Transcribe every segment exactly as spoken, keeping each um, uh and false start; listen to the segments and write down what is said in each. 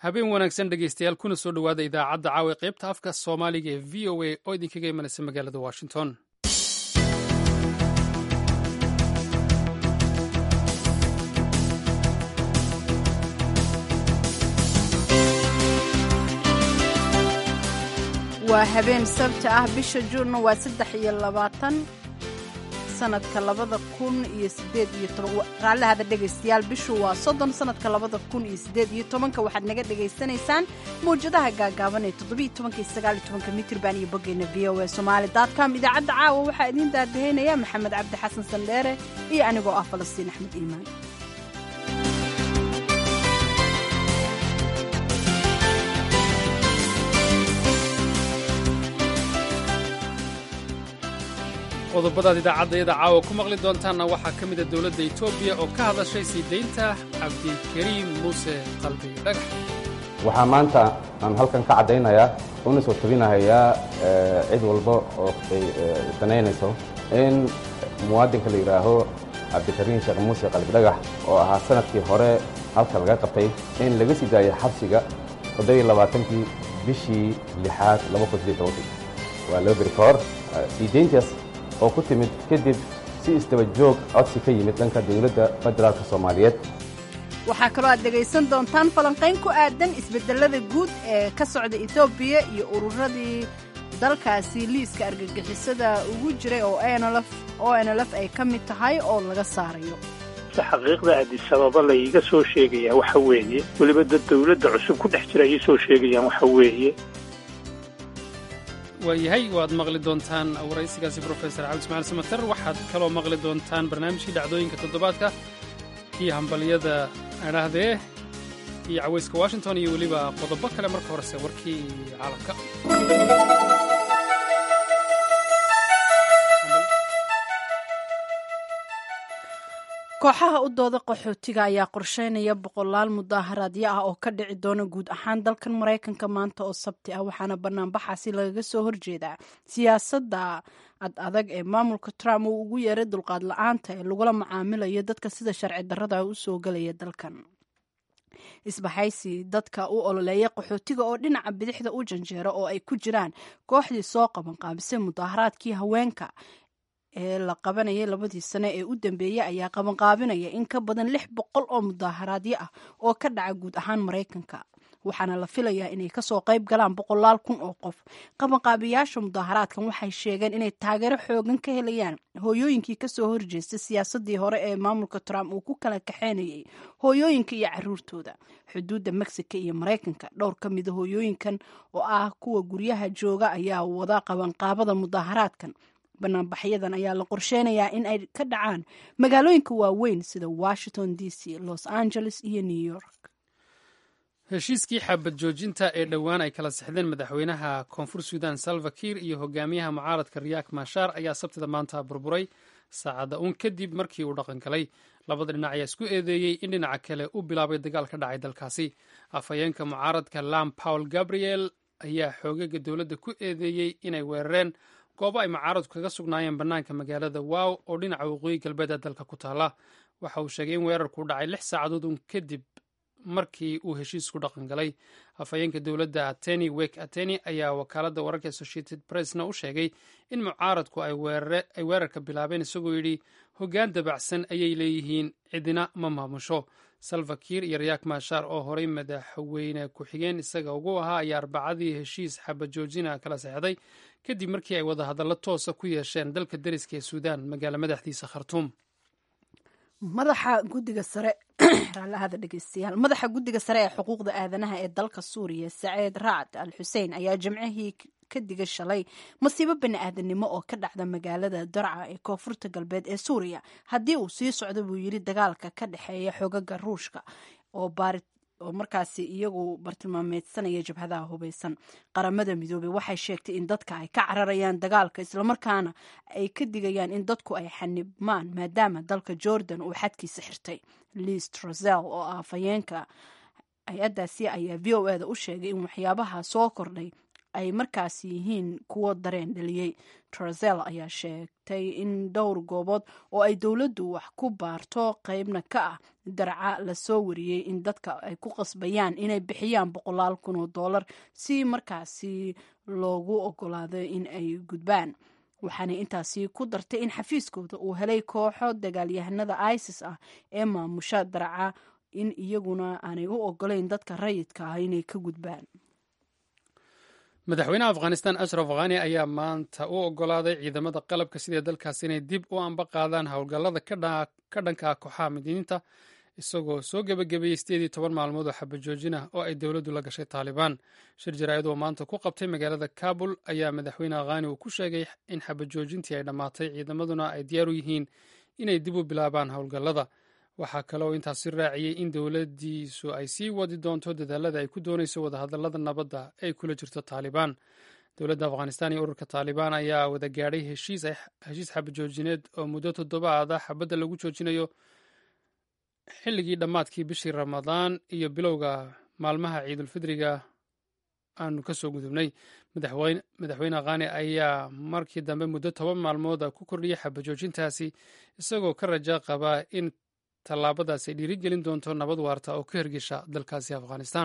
habeen wanaagsan dhegaystayaal kuna soo dhowaada idaacadda caawa qaybta afka soomaaliga ee v o a oo idinkaga imanaysa magaalada washington. waa habeen sabti ah bisha juunna waa saddex iyo labaatan sanadka labada kun iyo sideed iyo toban raallahada dhegaystayaal bishu waa soddon sanadka labada kun iyo sideed iyo tobanka waxaad naga dhegaysanaysaan mawjadaha gaagaaban ee toddobiyo tobanka iyo sagaal iyo tobanka mitirban iyo boggeena v o a somali dot com idaacadda caawa waxaa idiin daadaheynaya maxamed cabdi xasan sandheere iyo anigoo ah falastiin axmed iimaan. qodobadaad idaacaddayada caawa ku maqli doontaanna waxaa ka mida dowladda etoobiya oo ka hadashay sii daynta cabdikariim muuse qalbi dhagax. waxaa maanta aan halkan ka caddaynayaa una soo tabinahayaa cid walba oo ay danaynayso in muwaadinka la yidhaaho cabdikariim sheekh muuse qalbi dhagax oo ahaa sanadkii hore halka laga qabtay in laga sii daayay xabsiga toddobiyo labaatankii bishii lixaad laba kun sideed tobankii waa loo beri ka hor sii dayntaas oo ku timid kadib si isdaba joog codsi ka yimid dhanka dowladda federaalka soomaaliyeed. waxaa kaloo aad dhegaysan doontaan falanqayn ku aadan isbedelada guud ee ka socda etoobiya iyo ururadii dalkaasi liiska argagixisada ugu jiray oo o n l f ay ka mid tahay oo laga saarayo. xaqiiqda addis ababa layga soo sheegayaa waxa weeye weliba dad dowladda cusub ku dhex jira ayay soo sheegayaan waxa weeye waayahay waad maqli doontaan waraysigaasi brofesor cali ismaaciil samater. waxaad kaloo maqli doontaan barnaamijkii dhacdooyinka toddobaadka iyo hambalyada adhaahdee iyo cawayska washington iyo weliba qodobo kale. marka horese warkii caalamka. kooxaha u dooda qaxootiga ayaa qorsheynaya boqolaal mudaaharaadyo ah oo ka dhici doona guud ahaan dalkan maraykanka maanta oo sabti ah, waxaana banaanbaxaasi lagaga soo horjeedaa siyaasadda ad adag ee maamulka trump uu ugu yeeray dulqaad la-aanta ee lagula macaamilayo dadka sida sharci darrada u soo gelaya dalkan. isbahaysi dadka u ololeeya qaxootiga oo dhinaca bidixda u janjeera oo ay ku jiraan kooxdii soo qabanqaabisay mudaaharaadkii haweenka ee la qabanayay labadii sane ee u dambeeyey ayaa qabanqaabinaya in ka badan lix boqol oo mudaaharaadyo ah oo ka dhaca guud ahaan maraykanka, waxaana la filayaa inay kasoo qayb galaan boqolaal kun oo qof. qabanqaabiyaasha mudaaharaadkan waxay sheegeen inay taageero xoogan ka helayaan hooyooyinkii kasoo horjeestay siyaasadii hore ee maamulka trump uu ku kala kaxeynayay hooyooyinka iyo caruurtooda xuduudda mexico iyo maraykanka. dhowr ka mida hooyooyinkan oo ah kuwa guryaha jooga ayaa wada qabanqaabada mudaaharaadkan. banaanbaxyadan ayaa la qorsheynayaa in ay ka dhacaan magaalooyinka waaweyn sida washington d c, los angeles iyo new york. heshiiskii xabad joojinta ee dhowaan ay kala sixdeen madaxweynaha koonfur suudan salva kiir iyo hogaamiyaha mucaaradka riyaak mashaar ayaa sabtida maanta burburay saacadda uun kadib markii uu dhaqan galay. labada dhinac ayaa isku eedeeyey in dhinaca kale u bilaabay dagaal ka dhacay dalkaasi. afhayeenka mucaaradka lam paul gabriel ayaa xoogaga dowladda ku eedeeyey inay weerareen goobo ay mucaaradku kaga sugnaayeen bannaanka magaalada wow oo dhinaca waqooyi galbeeda dalka ku taala. waxa uu sheegay in weerarku dhacay lix saacadood un kadib markii uu heshiisku dhaqan galay. afhayeenka dowladda ateni wek ateni ayaa wakaaladda wararka associated pressna u sheegay in mucaaradku ay weerarka bilaabeen isagoo yidhi hoggaan dabacsan ayay leeyihiin, cidina ma maamusho. salva kiir iyo riyaak mashaar oo horay madaxweyne ku-xigeen isaga ugu ahaa ayaa arbacadii heshiis xabad joojina kala seexday kadib markii ay wadahadallo toosa ku yeesheen dalka dariska ee suudaan magaalo madaxdiisa khartuum. madaxa guddiga sare raallahada dhegeystayaal madaxa guddiga sare ee xuquuqda aadanaha ee dalka suuriya saciid raacd al xusein ayaa jimcihii ka diga shalay masiibo bani aadanimo oo ka dhacda magaalada darca ee koonfurta galbeed ee suuriya haddii uu sii socdo buu yidhi dagaalka ka dhexeeya xoogaga ruushka oo baari oo markaasi iyagu bartilmaameedsanaya jabhadaha hubaysan. qaramada midoobey waxay sheegtay in dadka ay ka cararayaan dagaalka islamarkaana ay ka digayaan in dadku ay xanibmaan maadaama dalka jordan uu xadkiisa xirtay. liis trosel oo ah afhayeenka hay-addaasi ayaa v o eda u sheegay in waxyaabaha soo kordhay ay markaasi yihiin kuwo dareen dhaliyey. trosel ayaa sheegtay in dhowr goobood oo ay dowladdu wax ku baarto qaybna ka ah darca lasoo wariyey in dadka ay ku qasbayaan inay bixiyaan boqolaal kun oo dollar si markaasi loogu ogolaado in ay gudbaan. waxaana intaasi ku dartay in xafiiskooda uu helay kooxo dagaalyahanada isis ah ee maamusha darca in iyaguna aanay u ogolayn dadka rayidka ah inay ka gudbaan. madaxweynaha afghanistan ashraf khani ayaa maanta u ogolaaday ciidamada qalabka sida dalkaas inay dib u amba qaadaan howlgallada ka dhanka kooxaha midiniinta isagoo soo gebagabeeyey sideed iyo toban maalmood oo xabajoojin ah oo ay dowladdu la gashay taalibaan. shir jaraa'id oo maanta ku qabtay magaalada kabul ayaa madaxweyne khani uu ku sheegay in xabajoojintii ay dhammaatay ciidamaduna ay diyaar u yihiin inay dib u bilaabaan howlgallada. waxaa kaloo intaasi raaciyey in dowladdiisu ay sii wadi doonto dadaalada ay ku doonayso wadahadallada nabadda ay kula jirto taalibaan. dowladda afghanistan iyo ururka taalibaan ayaa wada gaadhay heshiis xabajoojineed oo muddo toddobaad ah xabadda lagu joojinayo xilligii dhammaadkii bishii ramadaan iyo bilowga maalmaha ciidulfidriga aanu ka soo gudubnay. madaxweyne khani ayaa markii dambe muddo toban maalmooda ku kordhiyey xabajoojintaasi isagoo ka raja qaba in tallaabadaas ay dhiirigelin doonto nabad waarta oo ka hirgesha dalkaasi afghanistan.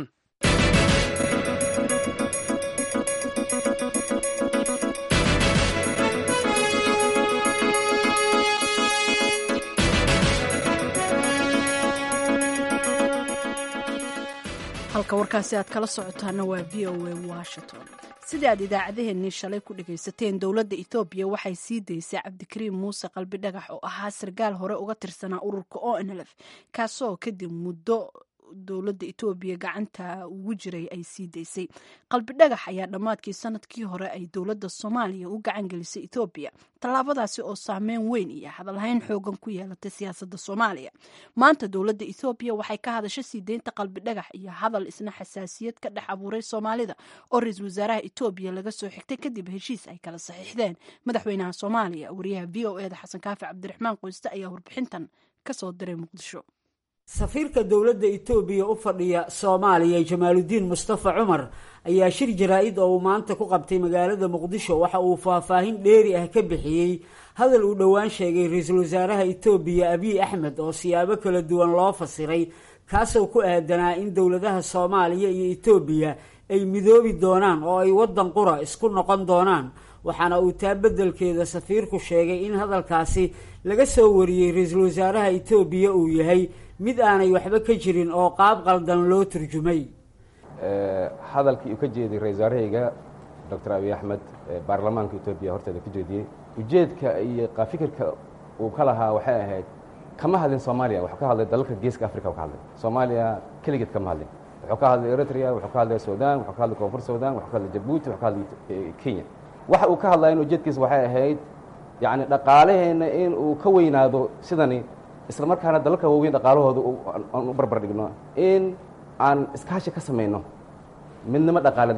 halka warkaasi aad kala socotaana waa v o a washington. sidii aad idaacadeheennii shalay ku dhagaysateen dowladda etoobiya waxay sii daysay cabdikariim muuse qalbi dhagax oo ahaa sarkaal hore uga tirsanaa ururka o n l f kaasoo kadib muddo dowladda etoobiya gacanta ugu jiray ay sii daysay. qalbi dhagax ayaa dhammaadkii sanadkii hore ay dowladda soomaaliya u gacan gelisay etoobiya, tallaabadaasi oo saameyn weyn iyo hadalhayn xoogan ku yeelatay siyaasadda soomaaliya. maanta dowladda etoobiya waxay ka hadashay sii deynta qalbi dhagax iyo hadal isna xasaasiyad ka dhex abuuray soomaalida oo ra-iisul wasaaraha etoobiya laga soo xigtay kadib heshiis ay kala saxiixdeen madaxweynaha soomaaliya. wariyaha v o eda xasan kaafi cabdiraxmaan qoyste ayaa warbixintan kasoo diray muqdisho. safiirka dowladda etoobiya u fadhiya soomaaliya jamaaludiin mustafa cumar ayaa shir jaraa-id oo uu maanta ku qabtay magaalada muqdisho waxa uu faahfaahin dheeri ah ka bixiyey hadal uu dhowaan sheegay ra-iisul wasaaraha etoobiya abiy axmed oo siyaabo kala duwan loo fasiray kaasoo ku aadanaa in dowladaha soomaaliya iyo etoobiya ay midoobi doonaan oo ay waddan qura isku noqon doonaan. waxaana uu taa beddelkeeda safiirku sheegay in hadalkaasi laga soo wariyey ra-iisul wasaaraha etoobiya uu yahay mid aanay waxba ka jirin oo qaab qaldan loo turjumay. hadalkii uu ka jeeday ra-isul wasaarahayga doctor abiy axmed baarlamaanka etoobiya horteeda ka jeediyey ujeedka iyo fikirka uu ka lahaa waxay ahayd kama hadlin soomaaliya, wuxuu ka hadlay dalalka geeska africa ka hadlay. soomaaliya keligeed kama hadlin, wuxuu ka hadlay eritrea, wuxuu ka hadlay sudan, wuxuu ka hadlay koonfur sudan, wuxuu ka hadlay jabuuti, wuxuu ka hadlay kenya. waxa uu ka hadlayan ujeedkiisa waxay ahayd yani dhaqaalaheenna in uu ka weynaado sidani, isla markaana dalalka waaweyn dhaqaalahooda aan u barbar dhigno, in aan iskaashi ka samayno midnimo dhaqaale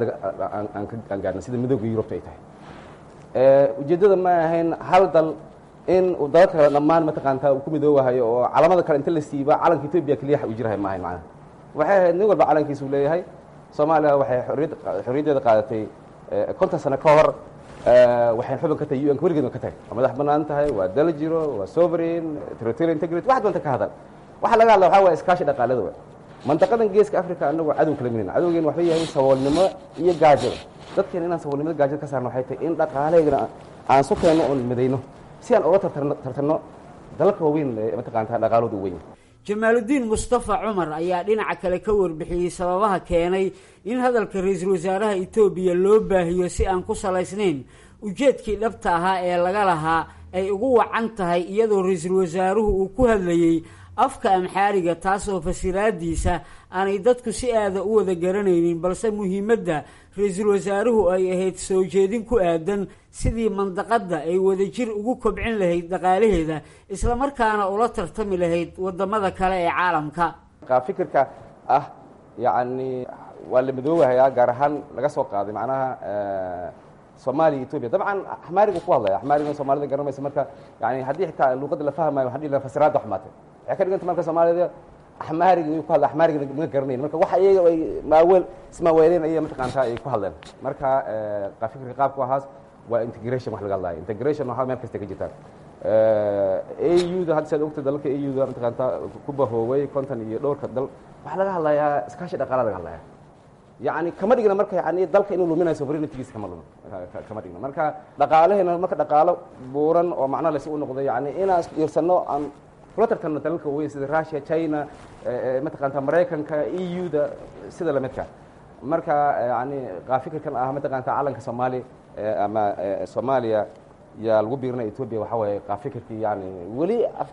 aan gaarno sida midooda yurubta ay tahay. ujeeddada ma ahayn hal dal in uu dalalka kale dhammaan mataqaantaa uu ku midoobahayo oo calamada kale inta la siiba calanka etoobiya keliya u jirahay ma ahayn macnaha. waxay ahayd nin walba calankiisuu leeyahay. soomaaliya waxay xorriyad xorriyaddeeda qaadatay konton sano ka hor, waxay xubin ka tahay u n ka weligeed ka tahay, waa madax bannaan tahay, waa dal jiro, waa sovereign, territorial integrity, wax doonta ka hadal. waxa laga hadla waxaa waaya iskaashi dhaqaalada wa mantaqadan geeska africa annagu cadow kala minayna. cadowgeena waxay yahay saboolnimo iyo gaajada. dadkeena inaan saboolnimada gaajada ka saarno waxay tahay in dhaqaaleygana aan su keenno oon midayno si aan uga tartarno dalalka waaweyn ee mataqaantaa dhaqaalooda u weyn. jamaaludiin mustafa cumar ayaa dhinaca kale ka warbixiyey sababaha keenay in hadalka ra-iisul wasaaraha etoobiya loo baahiyo si aan ku salaysnayn ujeedkii dhabta ahaa ee laga lahaa ay ugu wacan tahay iyadoo ra-iisul wasaaruhu uu ku hadlayey afka amxaariga, taasoo fasiraadiisa aanay dadku si aada u wada garanaynin, balse muhiimadda ra-iisul wasaaruhu ay ahayd soo jeedin ku aadan sidii mandaqadda ay wadajir ugu kobcin lahayd dhaqaalaheeda islamarkaana ula tartami lahayd wadamada kale ee caalamka. fikirka ah yacni waa la midoobahayaa, gaar ahaan laga soo qaaday macnaha soomaaliya etoobiya. dabcan axmaariga ku hadlaya, axmaariga soomaalida garanaysa, marka yani haddii xitaa luuqadda la fahmayo waxaa dhihi lahaa fasiraadda xumaatay. waxay ka dhiganta marka soomaalida axmaariga ku hadla axmaariga ma garanayn, marka waxa iyaga ay maaweel ismaaweeleen ayay mataqaantaa ay ku hadleen. marka fikirka qaabku ahaas waa integration wax laga hadlayo. integration waxaa meel kasta ka jirtaan. a u-da hadda siaad ogta dalalka a u-da mataqaantaa ku bahooway konton iyo dhowrka dal waxaa laga hadlayaa iskaashi dhaqaala laga hadlaya yacni kama dhigna marka yani dalka inuu luminayo sovereignitigiisa kama lumin kama dhigna marka dhaqaalaheena marka dhaqaalo buuran oo macno lesi u noqdo yani inaan irsano aan kula tartanno dalalka weyn sida russia china mataqaantaa maraykanka e u-da sida lamidka marka yani qaafikirkan ah mataqaantaa calanka soomaaliya ama soomaaliya yaa lagu biirinaya etoobiya waxaa waaye qaafikirkii yani weli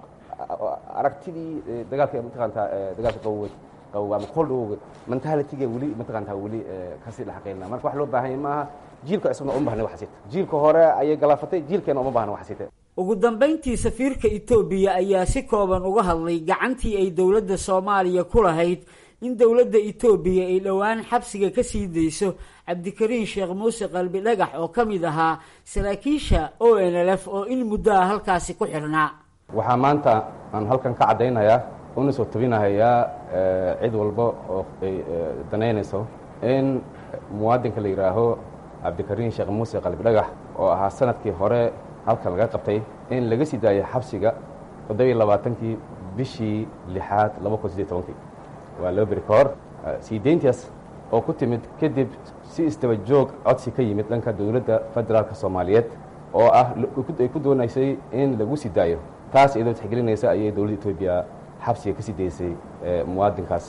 aragtidii dagaalka mataqaantaa dagaalka qawoweed qawow ama cold war mentalityga weli mataqaantaa weli kasii dhexaqeynaa marka wax loo baahan yahay maaha jiilka isaguna uma bahna wax sita jiilka hore ayay galaafatay jiilkeena uma bahna wax sita ugu dambayntii safiirka etoobiya ayaa si kooban uga hadlay gacantii ay dowladda soomaaliya ku lahayd in dowladda etoobiya ay dhowaan xabsiga ka sii dayso cabdikariin sheekh muuse qalbi dhagax oo ka mid ahaa saraakiisha o n l f oo in muddo ah halkaasi ku xirnaa waxaa maanta aan halkan ka caddaynayaa una soo tabinahayaa cid walba oo ay danaynayso in muwaadinka la yidhaaho cabdikariin sheekh muuse qalbi dhagax oo ahaa sanadkii hore halkan laga qabtay in laga sii daayay xabsiga toddobiyo labaatankii bishii lixaad laba kun sideed tobankii waa laba beri ka hor sii deyntaas oo ku timid kadib si isdaba joog codsi ka yimid dhanka dowladda federaalka soomaaliyeed oo ah ay ku doonaysay in lagu sii daayo taas iyadoo tixgelinaysa ayay dowladda etoobiya xabsiga ka sii daysay muwaadinkaas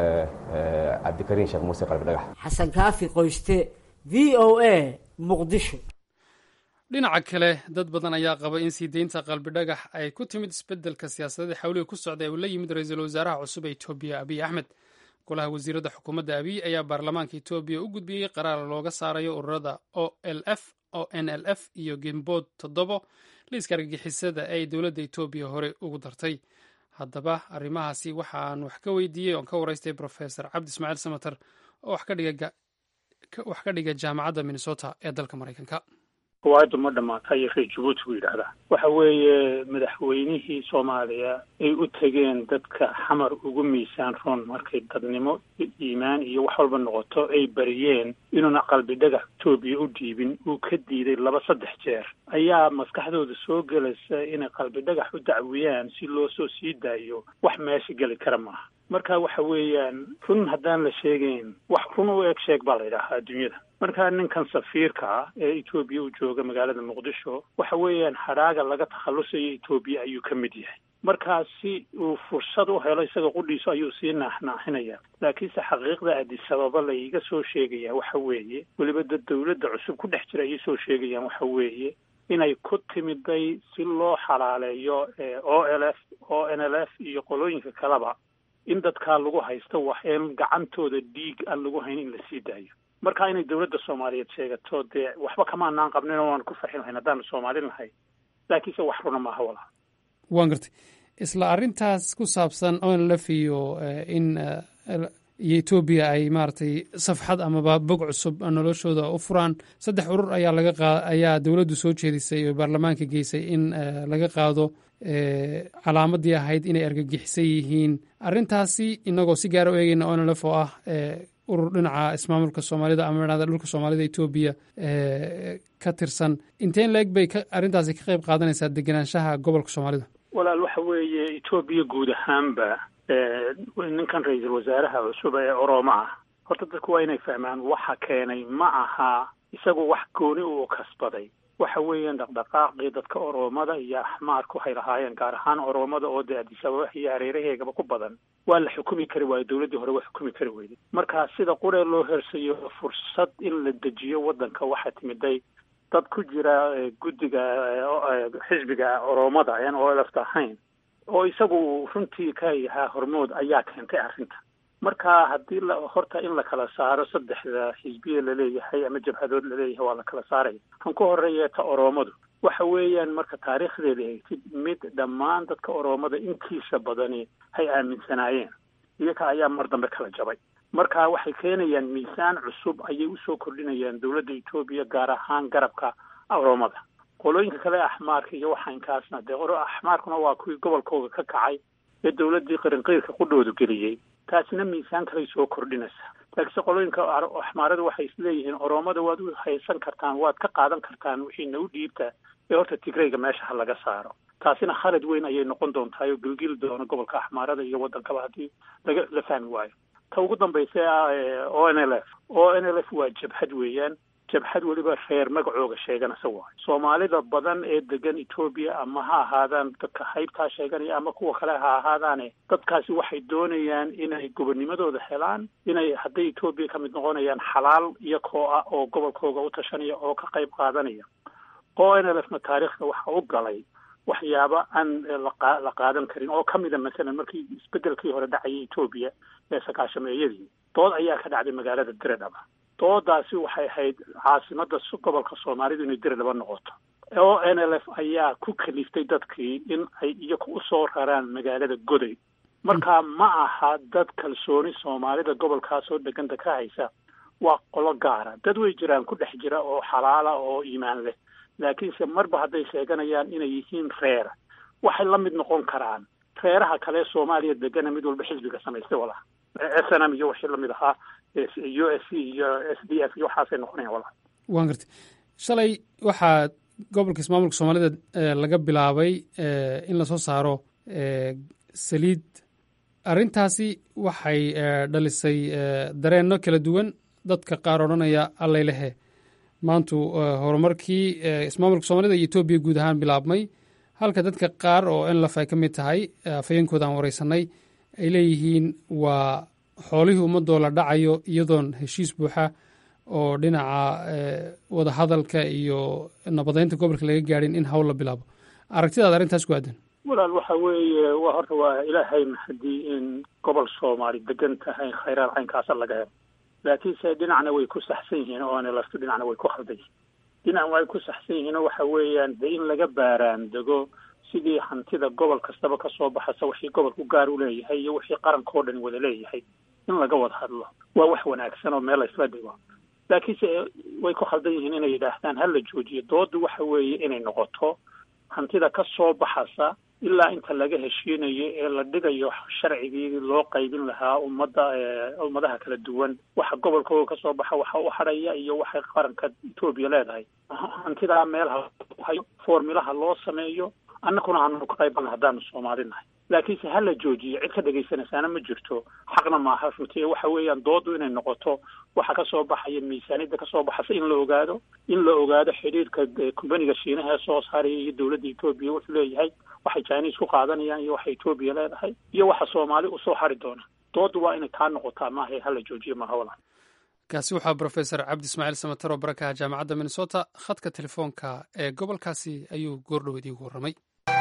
cabdikariin sheekh muuse qalbi dhagax xasan kaafi qoyste v o a muqdisho dhinaca kale dad badan ayaa qaba in sii deynta qalbi dhagax ay ku timid isbeddelka siyaasadeed xawliga ku socda ee uu la yimid ra-iisul wasaaraha cusub ee etoobiya abiy axmed golaha wasiiradda xukuumadda abiy ayaa baarlamaanka etoobiya u gudbiyey qaraar looga saarayo ururada o l f o n l f iyo gembood toddobo liiska argagixisada ee ay dowladda etoobiya hore ugu dartay haddaba arrimahaasi waxaan wax ka weydiiyey oon ka waraystay profesor cabdi ismaaciil samater oo wax ka dhiga jaamacadda minnesota ee dalka maraykanka waadu ma dhamaata iyo reer jabuuti buu yidhaahdaa waxa weeye madaxweynihii soomaaliya ay u tegeen dadka xamar ugu miisaan roon markay dadnimo iimaan iyo wax walba noqoto ay bariyeen inuuna qalbi dhagax etoobiya u dhiibin uu ka diiday laba saddex jeer ayaa maskaxdooda soo gelaysa inay qalbi dhagax u dacwiyaan si loo soo sii daayo wax meesha geli kara maaha marka waxa weeyaan run haddaan la sheegayn wax run u eg sheeg baa la yidhaahaa adduunyada markaa ninkan safiirka ah ee etoobiya u jooga magaalada muqdisho waxa weeyaan hadhaaga laga takhallusayo etoobiya ayuu ka mid yahay markaa si uu fursad u helo isaga qudhiiso ayuu sii naaxnaaxinaya laakiinse xaqiiqda adisababa laiga soo sheegaya waxa weeye weliba dad dowladda cusub ku dhex jira ayay soo sheegayaan waxa weeye inay ku timiday si loo xalaaleeyo o l f o n l f iyo qolooyinka kaleba in dadkaa lagu haysto wax een gacantooda dhiig aan lagu hayn in la sii daayo marka inay dowladda soomaaliyeed sheegato dee waxba kamaanaan qabnin oo waan ku farxin lahayn haddaanu soomaalin lahay laakiinse wax runa maaha walaa waan gartay isla arrintaas ku saabsan o n l f iyo in iyo etoobiya ay maaragtay safxad amaba bog cusub noloshooda u furaan saddex urur ayaa laga qa ayaa dowladdu soo jeedisay oo baarlamaanka geysay in laga qaado calaamadii ahayd inay argagixisan yihiin arrintaasi inagoo si gaara u eegeyna o n l f oo ah urur dhinaca ismaamulka soomaalida ama dhada dhulka soomaalida etoobiya ka tirsan inteen la-eg bay arrintaasi ka qayb qaadanaysaa degenaanshaha gobolka soomaalida walaal waxa weeye etoobiya guud ahaanba ninkan ra-iisul wasaaraha cusub ee oromo ah horta dadku waa inay fahmaan waxa keenay ma aha isagu wax gooni uu kasbaday waxa weeyaan dhaqdhaqaaqii dadka oromada iyo axmaarka waxay lahaayeen gaar ahaan oromada oo dee adisababa iyo hareeraheegaba ku badan waa la xukumi kari waayo dowladdii hore waa xukumi kari weyday markaa sida quree loo hersayo fursad in la dejiyo waddanka waxaa timiday dad ku jira guddiga xisbiga oromada aan oo lafta ahayn oo isagu runtii ka yahaa hormood ayaa keentay arrinta marka haddii la horta in la kala saaro saddexda xisbiya laleeyahay ama jabhadood laleeyahay waa la kala saaraya kan ku horeeya ta oromadu waxa weeyaan marka taariikhdeeda eegtid mid dhammaan dadka oromada intiisa badani hay aaminsanaayeen iyaga ayaa mar dambe kala jabay marka waxay keenayaan miisaan cusub ayay usoo kordhinayaan dowladda etoobiya gaar ahaan garabka oromada qolooyinka kale axmaarka iyo waxaankaasna dee axmaarkuna waa kuwii gobolkooda ka kacay ee dowladdii qarinqiirka qudhoodu geliyey taasina miisaan kaley soo kordhinaysa laakiinse qolooyinka axmaarada waxay isleeyihiin oromada waad u haysan kartaan, waad ka qaadan kartaan wixiina u dhiibta ee horta tigrayga meesha ha laga saaro. taasina khalad weyn ayay noqon doontaa oo gilgili doona gobolka axmaarada iyo waddankaba haddii laga la fahmi waayo. ta ugu dambaysa ah o n l f o n l f waa jabhad weeyaan, jabhad weliba reer magacooga sheeganasa waayo. soomaalida badan ee degan etoobiya ama ha ahaadaan dadka haybtaa sheeganaya ama kuwa kale ha ahaadaane, dadkaasi waxay doonayaan inay gobonnimadooda helaan, inay hadday etoobiya ka mid noqonayaan xalaal iyo koo ah oo gobolkooga u tashanaya oo ka qayb qaadanaya. o n l f na taariikhda waxa u galay waxyaaba aan la qaadan karin oo ka mida masalan markii isbedelkii hore dhacayay etoobiya ee sagaashameeyadii, dood ayaa ka dhacday magaalada diredhaba. doodaasi waxay ahayd caasimada gobolka soomaalidu inay diredhaba noqoto. o n l f ayaa ku kaliftay dadkii in ay iyaku usoo raraan magaalada goday. markaa ma aha dad kalsooni soomaalida gobolkaasoo deganta ka haysa, waa qolo gaara. dad way jiraan ku dhex jira oo xalaala oo iimaan leh, laakiinse marba hadday sheeganayaan inay yihiin reer, waxay la mid noqon karaan reeraha kale soomaaliya degana mid walba xisbiga samaystay wala s n m iyo wixii lamid ahaa u s c iyo s d f iyo waxaasay noqonayaan wala. waan gartay. shalay waxaa gobolka ismaamulka soomaalida laga bilaabay in lasoo saaro saliid. arrintaasi waxay dhalisay dareenno kala duwan. dadka qaar odhanaya allailehe maantu horumarkii ismaamulka soomaalida iyo etoobiya guud ahaan bilaabmay, halka dadka qaar oo enlaf ay ka mid tahay afhayeenkooda aan wareysanay ay leeyihiin waa xoolihii ummadoo la dhacayo iyadoon heshiis buuxa oo dhinaca wadahadalka iyo nabadeynta gobolka laga gaadhin in hawl la bilaabo. aragtidaad arrintaas ku aadan? walaal waxa weeye waa horta waa ilaahay maxadii in gobol soomaali degan tahay khayraad caynkaasa laga helo, laakiinse dhinacna way ku saxsan yihiin oo ana laftu dhinacna way ku khaldan yihiin. dhinac way ku saxsan yihiin oo waxa weeyaan de in laga baaraan dego sidii hantida gobol kastaba ka soo baxaysa wixii gobolku gaar u leeyahay iyo wixii qarankoo dhan wada leeyahay in laga wada hadlo waa wax wanaagsan oo meel la isla dhigo. laakiinse way ku khaldan yihiin inay yidhaahdaan ha la joojiyo. doodu waxa weeye inay noqoto hantida ka soo baxaysa ilaa inta laga heshiinayo ee la dhigayo sharcigii loo qaybin lahaa ummadda ummadaha kala duwan, waxa gobolkooda ka soo baxa waxa u hadhaya iyo waxay qaranka etoobiya leedahay. hantidaa meelaha hayo formulaha loo sameeyo, annakuna aanu ka qayban haddaanu soomaali nahay. laakiinse ha la joojiyo, cid ka dhegaysanaysaana ma jirto, xaqna maaha runtii. waxa weeyaan doodu inay noqoto waxa ka soo baxaya miisaaniyadda ka soo baxaysa in la ogaado in la ogaado xidhiirka kumbaniga shiinaha ee soo saaraya iyo dowladda etoobiya wuxuu leeyahay, waxay Chinese ku qaadanayaan iyo waxa Ethiopia leedahay iyo waxa Soomaali u soo xari doona. doodu waa inay taa noqotaa maaha hala joojiyo maaha walaal. kaasi waxaa Professor Cabdi Ismaaciil Samataro barakaha jaamacadda Minnesota khadka telefoonka ee gobolkaasi ayuu goordhow idigu warramay.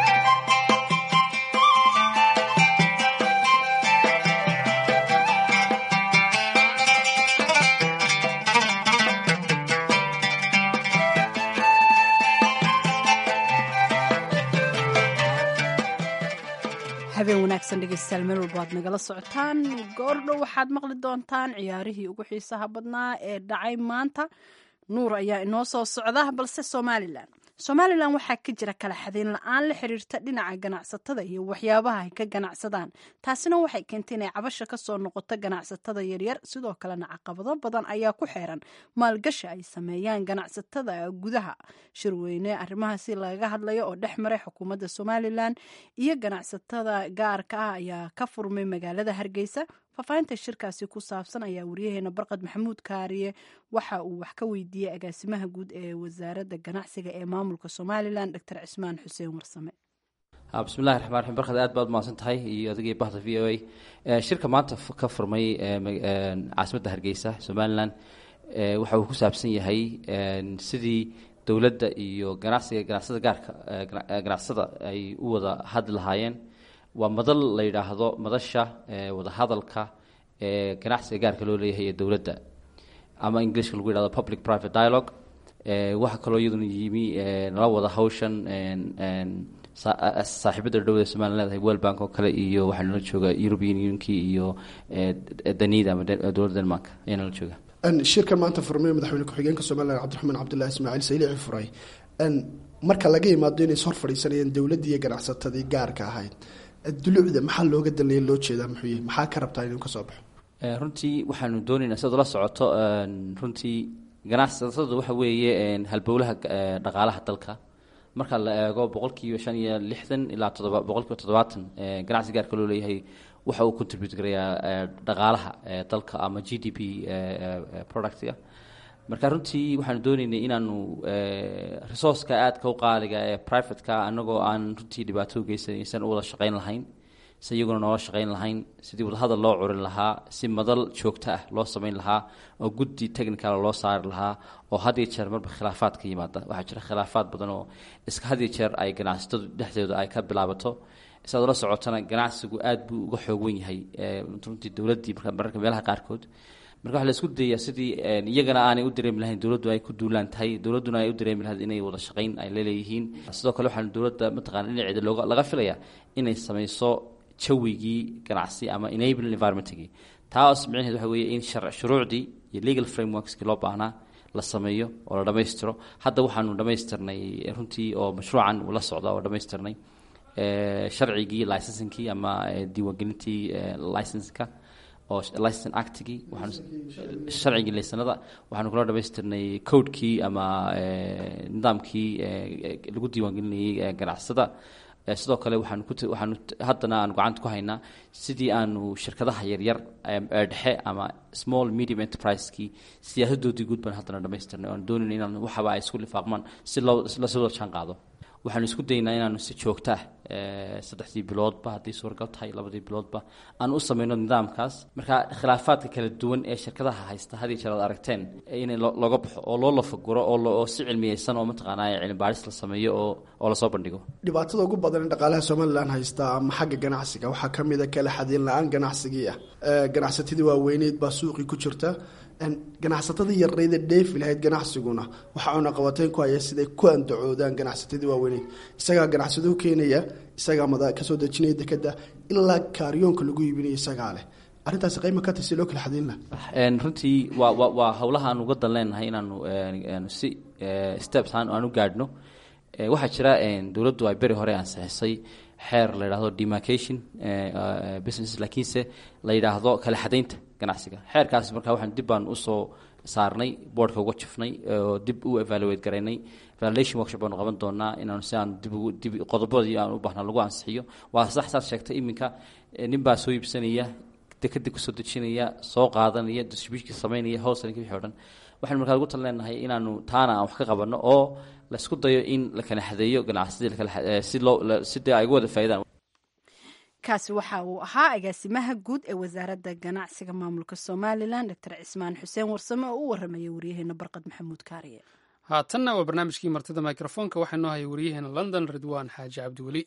habeen wanaagsan dhegeystayaal meel walba aad nagala socotaan. goordhow waxaad maqli doontaan ciyaarihii ugu xiisaha badnaa ee dhacay maanta. nuur ayaa inoo soo socda, balse somalilan somalilan waxaa ka jira kala xadayn la-aan la xiriirta dhinaca ganacsatada iyo waxyaabaha ay ka ganacsadaan. taasina waxay keentay inay cabasha ka soo noqoto ganacsatada yaryar. sidoo kalena caqabado badan ayaa ku xeeran maalgashi ay sameeyaan ganacsatada gudaha. shirweyne arrimahaasi lagaga hadlayo oo dhex maray xukuumadda somalilan iyo ganacsatada gaarka ah ayaa ka furmay magaalada Hargeysa. faafahinta shirkaasi ku saabsan ayaa wariyaheena Barqad Maxamuud Kaariye waxa uu wax ka weydiiyey agaasimaha guud ee wasaaradda ganacsiga ee maamulka Somaliland Dr Cismaan Xuseen Warsame. bismillahi raxmaani raxiim. barkad aad baad mahadsan tahay iyo adigii bahda v o a. shirka maanta ka furmay caasimadda Hargeysa Somaliland waxa uu ku saabsan yahay sidii dowladda iyo ganacsiga ganacsada gaarka ganacsada ay u wada hadli lahaayeen. waa madal la yidhaahdo madasha wada hadalka ee ganacsiga gaarka loo leeyahay ee dowladda ama Englishka lagu yidhahdo public private dialogue. waxa kaloo iyaduna yimi nala wada hawshan saaxiibada dowladda Soomaaliya leedahay World Bank oo kale iyo waxa nala jooga European Unionki iyo danida ama dowladda Denmark ayaa nala jooga. shirkan maanta furmay madaxweyne ku-xigeenka Soomaaliya Cabdiraxmaan Cabdullaahi Ismaaciil Saylici furay. marka laga yimaado inay soo fadhiisanayeen dowladda iyo ganacsatadii gaarka ahayd, dulucda maxaa looga dalay loo jeedaa muxuu yahay, maxaa ka rabtaa inuu ka soo baxo? runtii waxaanu doonaynaa sidaad ula socoto runtii ganacsatadu waxa weeye halbowlaha dhaqaalaha dalka marka la eego boqolkiiba shan iyo lixdan ilaa todoba boqolkiiba toddobaatan ganacsi gaarka loo leeyahay waxa uu contribute garayaa dhaqaalaha dalka ama g d p productga marka runtii waxaanu doonaynay inaanu resourceka aadka u qaaliga ee privateka anagoo aan runtii dhibaato u geysanaysan u wada shaqayn lahayn si iyaguna noola shaqayn lahayn sidii wadahadal loo curin lahaa si madal joogto ah loo samayn lahaa oo guddi technical loo saari lahaa oo had iyo jeer marba khilaafaad ka yimaada waxaa jira khilaafaad badan oo iska had iyo jeer ay ganacsatadu dhexdeedu ay ka bilaabato sidaad ula socotana ganacsigu aad buu uga xoog wen yahay runtii dowladdii mararka meelaha qaarkood marka waxa la isku dayaa sidii iyagana aanay u dareemi lahayn dowladdu ay ku duulaan tahay dowladduna ay u dareemi lahayd inay wada shaqayn ay leeleeyihiin sidoo kale waxaanu dowladda mataqaana dhinaceeda looga laga filayaa inay samayso jawigii ganacsi ama enabling environmentkii taas micnaheed waxa weeye in shuruucdii iyo legal frameworkskii loo baahnaa la sameeyo oo la dhammaystiro hadda waxaanu dhammaystirnay runtii oo mashruucan uu la socda oo dhammaystirnay sharcigii licensinkii ama diiwaangelintii licenska oo licensing actigii waxaanu sharcigii laysanada waxaanu kula dhammaystirnay codekii ama nidaamkii lagu diiwaangelinayay ganacsada sidoo kale waxaanu ku waxaanu haddana aanu gacanta ku haynaa sidii aanu shirkadaha yaryar ee dhexe ama small medium enterprisekii siyaasadoodii guud baan haddana dhammaystirnay oan doonayna inaan waxaba ay isku lifaaqmaan si loo lasoo wada jaan qaado waxaanu isku daynaa inaanu si joogto ah saddexdii biloodba haddii suuragal tahay labadii biloodba aan u sameyno nidaamkaas marka khilaafaadka kala duwan ee shirkadaha haysta had iyo jeer aad aragteen in looga baxo oo loo lafaguro oo si cilmiyeysan oo mataqaanaa cilmi baadhis la sameeyo oo oo lasoo bandhigo dhibaatada ugu badan in dhaqaalaha somalilan haysta ama xagga ganacsiga waxaa ka mid a kala xadiin la-aan ganacsigii ah ganacsatadii waaweyneyd baa suuqii ku jirta ganacsatadii yarayda dheefi lahayd ganacsiguna waxa uuna qabateen ku haya siday ku andacoodaan ganacsatadii waaweyneyd isagaa ganacsado keenaya isagaa mada kasoo dejinaya dekeda ilaa kaaryoonka lagu iibinaya isagaa leh arrintaasi qayma ka tasi loo kala xadiinla runtii waa wa waa howlaha aan uga dan leenahay inaanu si steps aan aan u gaadhno waxaa jira dowladdu ay beri hore ansixisay xeer la yidhaahdo demarcation business laakiinse la yidhaahdo kala xadaynta ganacsiga xeerkaasi markaa waxaan dib baan usoo saarnay boardka uga jifnay oo dib u evaluate garaynay evaluation workshop baanu qaban doonaa inaanu si aan dib ugu dib qodobadii aan u baahnaa lagu ansixiyo waa sax saas sheegtay iminka nin baa soo iibsanaya dekada kusoo dejinaya soo qaadanaya distributionka samaynaya howlsalinka wixii o dhan waxaanu markaa ugu tal leenahay inaanu taana aan wax ka qabanno oo laisku dayo in la kala xadeeyo ganacsadii lakala si loo si dee ay uga wada faa'idaan kaasi waxa uu ahaa agaasimaha guud ee wasaaradda ganacsiga maamulka somalilan doctor cismaan xuseen warsame oo u warramaya waryaheena barqad maxamuud kaariye haatanna waa barnaamijkii martida mikrofoonka waxaa noo haya waryaheena london ridwaan xaaji cabdiweli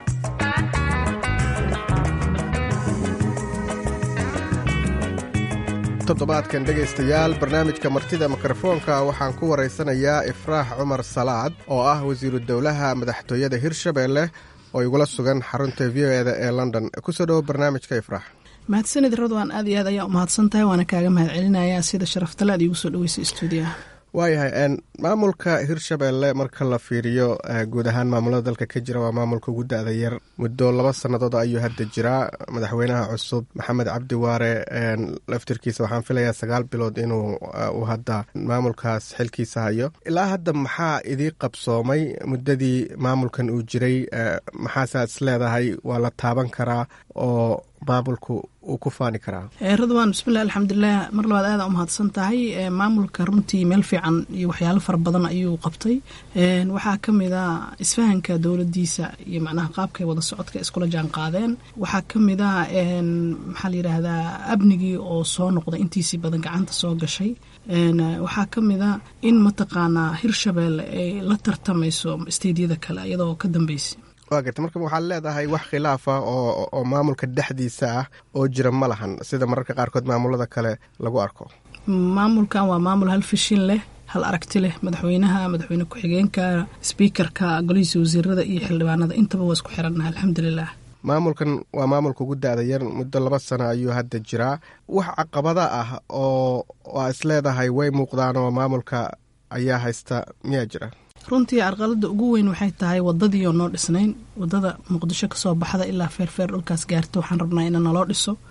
toddobaadkan dhegaystayaal barnaamijka martida mikrofoonka waxaan ku waraysanayaa ifraax cumar salaad oo ah wasiiru dowlaha madaxtooyada hirshabeelle oo igula sugan xarunta v o eda ee london kusoo dhawo barnaamijka ifraax mahadsanid radwan aad iyo aad ayaa u mahadsan tahay waana kaaga mahad celinayaa sida sharaftale aad iigu soo dhaweysay stuudiyaha waayahay maamulka hirshabeelle marka la fiiriyo guud ahaan maamulada dalka ka jira waa maamulka ugu da-da yar muddo laba sannadood ayuu hadda jiraa madaxweynaha cusub maxamed cabdi waare laftirkiisa waxaan filayaa sagaal bilood inuu uu hadda maamulkaas xilkiisa hayo ilaa hadda maxaa idii qabsoomay muddadii maamulkan uu jiray maxaasaad is leedahay waa la taaban karaa oo maamulku uu ku faani karaa radwan bismillahi alxamdulilah mar labaad aada umahadsan tahay maamulka runtii meel fiican iyo waxyaalo fara badan ayuu qabtay waxaa ka mid a isfahanka dowladiisa iyo macnaha qaabkay wada socodka iskula jaan qaadeen waxaa ka mid a maxaa la yidhaahdaa amnigii oo soo noqday intiisii badan gacanta soo gashay waxaa ka mid a in mataqaanaa hirshabeelle ay la tartamayso steydyada kale iyadoo ka dambeysay waa garta marka waxaad leedahay wax khilaafa oo oo maamulka dhexdiisa ah oo jira ma lahan sida mararka qaarkood maamulada kale lagu arko maamulkan waa maamul hal fishin leh hal aragti leh madaxweynaha madaxweyne ku-xigeenka sbiikarka golihiisa wasiirada iyo xildhibaanada intaba waa isku xirannaha alxamdulilah maamulkan waa maamulka ugu da-da yar muddo laba sano ayuu hadda jiraa wax caqabada ah oo waa is leedahay way muuqdaan oo maamulka ayaa haysta miyaa jira runtii carqalada ugu weyn waxay tahay wadadii oo noo dhisnayn wadada muqdisho kasoo baxda ilaa feerfeer dhulkaas gaarta waxaan rabnaa ina naloo dhiso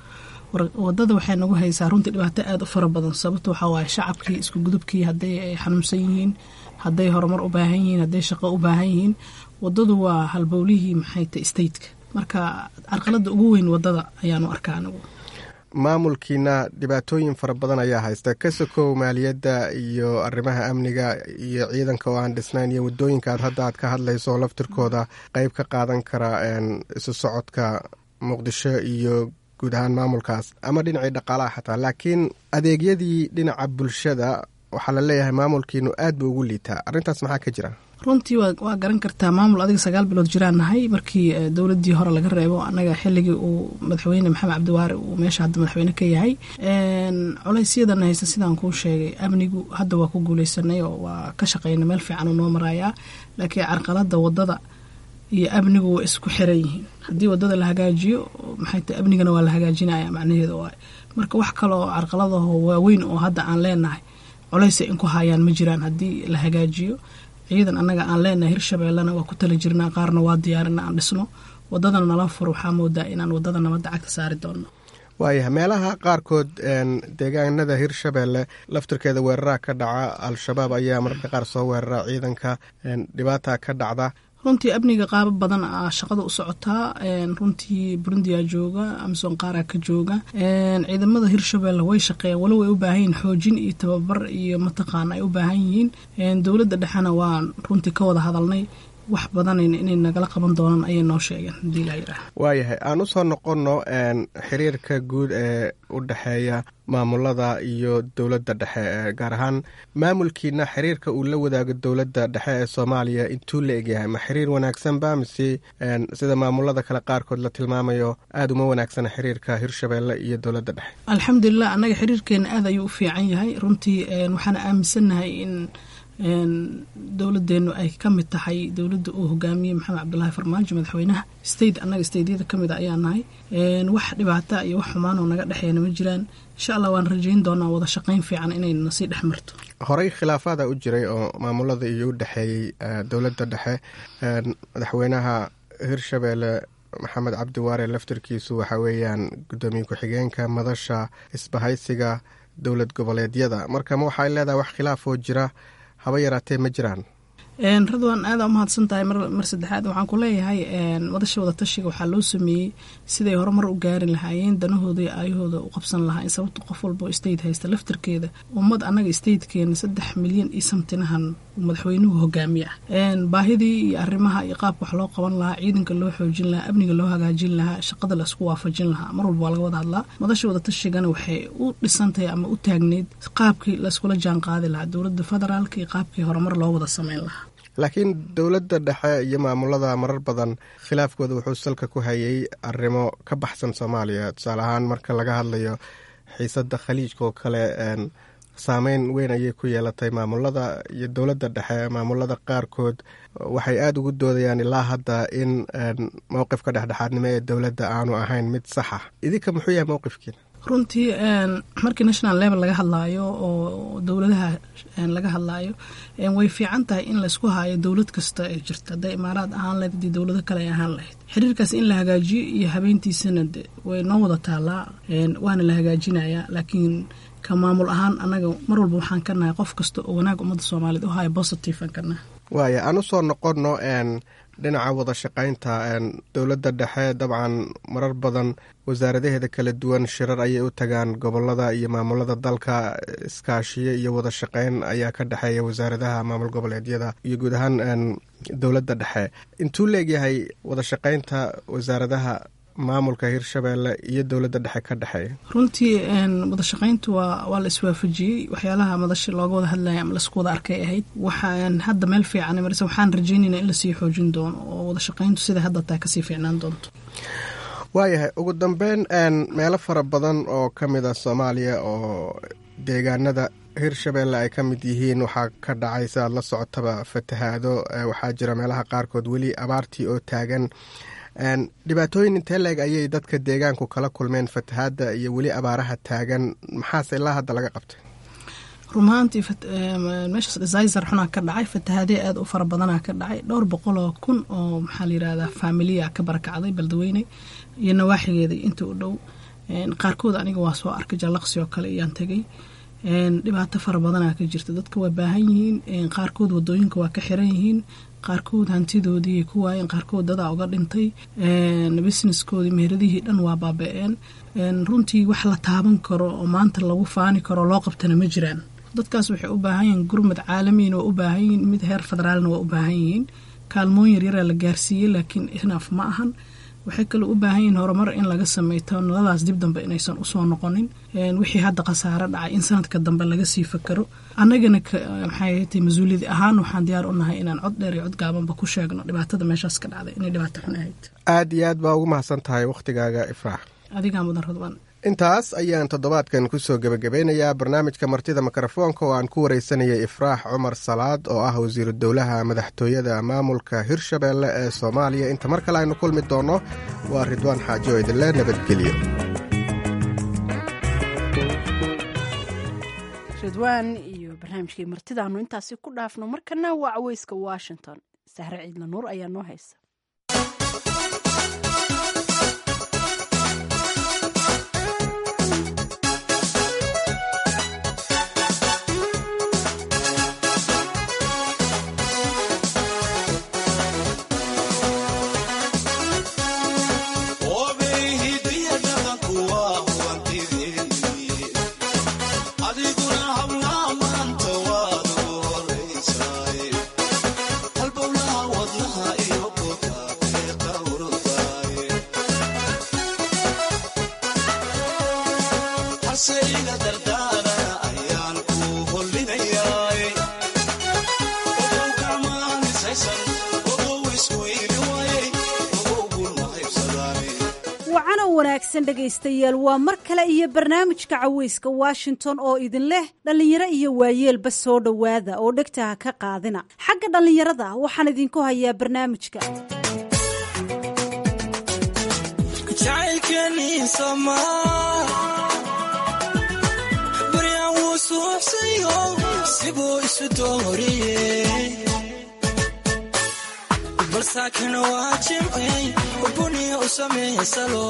wadada waxay nagu haysaa runtii dhibaato aada u fara badan. sababto waxaa waaye shacabkii isku gudubkii hadday ay xanuunsan yihiin, hadday horumar u baahan yihiin, hadday shaqo u baahan yihiin, wadadu waa halbowlihii maxay tahay stateka. marka carqalada ugu weyn wadada ayaanu arkaa anigu. maamulkiina dhibaatooyin fara badan ayaa haysta, ka sokow maaliyadda iyo arrimaha amniga iyo ciidanka oo aan dhisnayn iyo wadooyinka aad hadda aad ka hadlayso laftirkooda qeyb ka qaadan kara isu socodka muqdisho iyo guud ahaan maamulkaas ama dhinacii dhaqaalaha xataa. laakiin adeegyadii dhinaca bulshada waxaa la leeyahay maamulkiinu aad buu ugu liitaa. arrintaas maxaa ka jira? runtii waa garan kartaa maamul adiga sagaal bilood jiraan nahay markii dowladii hore laga reebo anaga xilligii uu madaxweyne maxamed cabdiwaare uu meesha hadda madaxweyne ka yahay. culaysyadana haysta sidaan kuu sheegay, amnigu hadda waa ku guuleysanay oo waa ka shaqeynay, meel fiican uu noo marayaa. laakiin carqalada wadada iyo amnigu waa isku xiran yihiin. haddii wadada la hagaajiyo maxay tahay amnigana waa la hagaajinaya macnaheedu waay. marka wax kale oo carqaladaho waaweyn oo hadda aan leenahay culays in ku hayaan ma jiraan. haddii la hagaajiyo ciidan annaga aan leenahay Hirshabeellana waa ku tala jirnaa, qaarna waa diyaarina aan dhisno. wadadana nala furo waxaa moodaa inaan wadada nabadda cagta saari doonno. waayahay meelaha qaarkood deegaanada Hirshabeelle laftirkeeda weeraraa ka dhaca, al-shabaab ayaa mararka qaar soo weerara ciidanka, dhibaata ka dhacda. runtii amniga qaabo badan a shaqada u socotaa. runtii burundiyaa jooga, amison qaaraa ka jooga. ciidamada Hirshabeelle way shaqeeyaan, walow ay u baahan yihiin xoojin iyo tababar iyo mataqaana ay u baahan yihiin. dowladda dhexena waan runtii ka wada hadalnay, wax badan inay nagala qaban doonaan ayay noo sheegeen hadii la yidhaah. waayahay aan usoo noqonno xiriirka guud ee u dhexeeya maamulada iyo dowladda dhexe, gaar ahaan maamulkiina xiriirka uu la wadaago dowladda dhexe ee Soomaaliya intuu la egyahay, ma xiriir wanaagsanba mise sida maamulada kale qaarkood la tilmaamayo aada uma wanaagsana xiriirka Hirshabeelle iyo dowladda dhexe? alxamdulilah annaga xiriirkeena aad ayuu u fiican yahay. runtii waxaan aaminsannahay in dowladeenu ay ka mid tahay dowladda uu hogaamiyey maxamed cabdulaahi farmaajo madaxweynaha state. annaga stateyada ka mid a ayaa nahay. wax dhibaata iyo wax xumaanoo naga dhexeena ma jiraan. insha allah waan rajayn doonaa wada shaqayn fiican inayna sii dhex marto. horey khilaafaada u jiray oo maamulada iyo u dhexeeyey dowladda dhexe. madaxweynaha Hirshabeelle maxamed cabdiwaare laftirkiisu waxa weeyaan gudoomiye ku-xigeenka madasha isbahaysiga dowlad goboleedyada. marka ma waxay leedahay wax khilaaf oo jira haba yaraatee ma jiraan? radwan aada umahadsan tahay. mar saddexaad waxaan ku leeyahay madasha wada tashiga waxaa loo sameeyey siday horumar u gaari lahaayeen, danahooda iyo aayahooda u qabsan lahaa. sababta qof walba oo state haysta laftirkeeda ummad annaga statekeena saddex milyan iyo samtinahan madaxweynuhu hogaamiye ah. baahidii iyo arrimaha iyo qaabka wax loo qaban lahaa, ciidanka loo xoojin lahaa, amniga loo hagaajin lahaa, shaqada la isku waafajin lahaa, mar walba waa laga wada hadlaa. madasha wada tashigana waxay u dhisantahay ama u taagneyd qaabkii laiskula jaan qaadi lahaa dowladda federaalka iyo qaabkii horumar loo wada sameyn lahaa. laakiin dowladda dhexe iyo maamulada marar badan khilaafkooda wuxuu salka ku hayay arrimo ka baxsan Soomaaliya. tusaale ahaan marka laga hadlayo xiisada khaliijka oo kale, saameyn weyn ayay ku yeelatay maamulada iyo dowladda dhexe. maamulada qaarkood waxay aada ugu doodayaan ilaa hadda in mowqifka dhexdhexaadnimo ee dowladda aanu ahayn mid sax ah. idinka muxuu yahay mowqifkiina? runtii markii national level laga hadlaayo oo dowladaha laga hadlaayo way fiican tahay in laysku haayo dowlad kasta ee jirta. hadday imaaraad ahaan lahayd hadii dowlado kale ay ahaan lahayd, xiriirkaas in la hagaajiyo iyo habeyntiisana way noo wada taalaa, waana la hagaajinayaa. laakiin ka maamul ahaan annaga mar walba waxaan ka nahay qof kasta oo wanaag ummadda Soomaaliyeed u haya positive aan ka nahay. waaya aan usoo noqonno dhinaca wada shaqaynta dowladda dhexe. dabcan marar badan wasaaradaheeda kala duwan shirar ayay u tagaan gobolada iyo maamulada dalka. iskaashiyo iyo wada shaqayn ayaa ka dhexeeya wasaaradaha maamul goboleedyada iyo guud ahaan dowladda dhexe. intuu leegyahay wada shaqaynta wasaaradaha maamulka Hirshabeelle iyo dowladda dhexe ka dhexeeya? runtii wada shaqayntu waa waa la iswaafajiyey. waxyaalaha madasha looga wada hadlaya ama laisku wada arkay ahayd. waxaan hadda meel fiican marse waxaan rajaynaynaa in lasii xoojin doono oo wada shaqayntu sida hadda taa kasii fiicnaan doonto. waayahay ugu dambeyn meelo fara badan oo ka mid ah Soomaaliya oo deegaanada Hirshabeelle ay ka mid yihiin waxaa ka dhacay si aad la socotaba fatahaado. waxaa jira meelaha qaarkood weli abaartii oo taagan. dhibaatooyin intee leeg ayay dadka deegaanku kala kulmeen fatahaadda iyo weli abaaraha taagan? maxaase ilaa hadda laga qabtay? rumaantii meeshaas disaster xunaa ka dhacay, fatahaadee aada u fara badanaa ka dhacay. dhowr boqol oo kun oo maxaa la yirahdaa faamiliya ka barakacday Beledweyne iyo nawaaxigeeda inta u dhow. qaarkood aniga waa soo arkay jallaqsi oo kale iyaan tegay dhibaato fara badanaa ka jirta dadka waa baahan yihiin qaarkood wadooyinka waa ka xiran yihiin qaarkood hantidoodii ku waayeen qaarkood dadaa uga dhintay businesskoodii meheradihii dhan waa baaba-een runtii wax la taaban karo oo maanta lagu faani karo loo qabtana ma jiraan dadkaas waxay u baahan yihiin gurmad caalamiin waa u baahan yihiin mid heer federaalna waa u baahan yihiin kaalmooyin yaryaraa la gaarsiiyey laakiin inaaf ma ahan waxay kale u baahan yihiin horumar in laga sameeyto noladaas dib dambe inaysan usoo noqonin wixii hadda khasaaro dhacay in sanadka dambe laga sii fakaro annagana maxay tahay mas-uuliyad ahaan waxaan diyaar u nahay inaan cod dheer iyo cod gaabanba ku sheegno dhibaatada meeshaas ka dhacday inay dhibaato xun ahayd aad iyo aad baa ugu mahadsan tahay wakhtigaaga Ifraax adigaa mudan Radwaan intaas ayaan toddobaadkan kusoo gebagabeynayaa barnaamijka martida mikrofoonka oo aan ku wareysanayay Ifraax Cumar Salaad oo ah wasiiru dowlaha madaxtooyada maamulka Hirshabeelle ee Soomaaliya inta mar kale aynu kulmi doono waa Ridwaan Xaaji oo idinle nabadgelyo Ridwaan iyo barnaamijkii martidaanu intaasi ku dhaafno markana waa caweyska Washington Sahre Ciidla Nuur ayaa noo haysa dhegaystayaal waa mar kale iyo barnaamijka caweyska Washington oo idin leh dhalinyaro iyo waayeelba soo dhowaada oo dhegtaha ka qaadina xagga dhalinyarada waxaan idinku hayaa barnaamijka balsaakin waa jimcay ubuniya u sameeya salo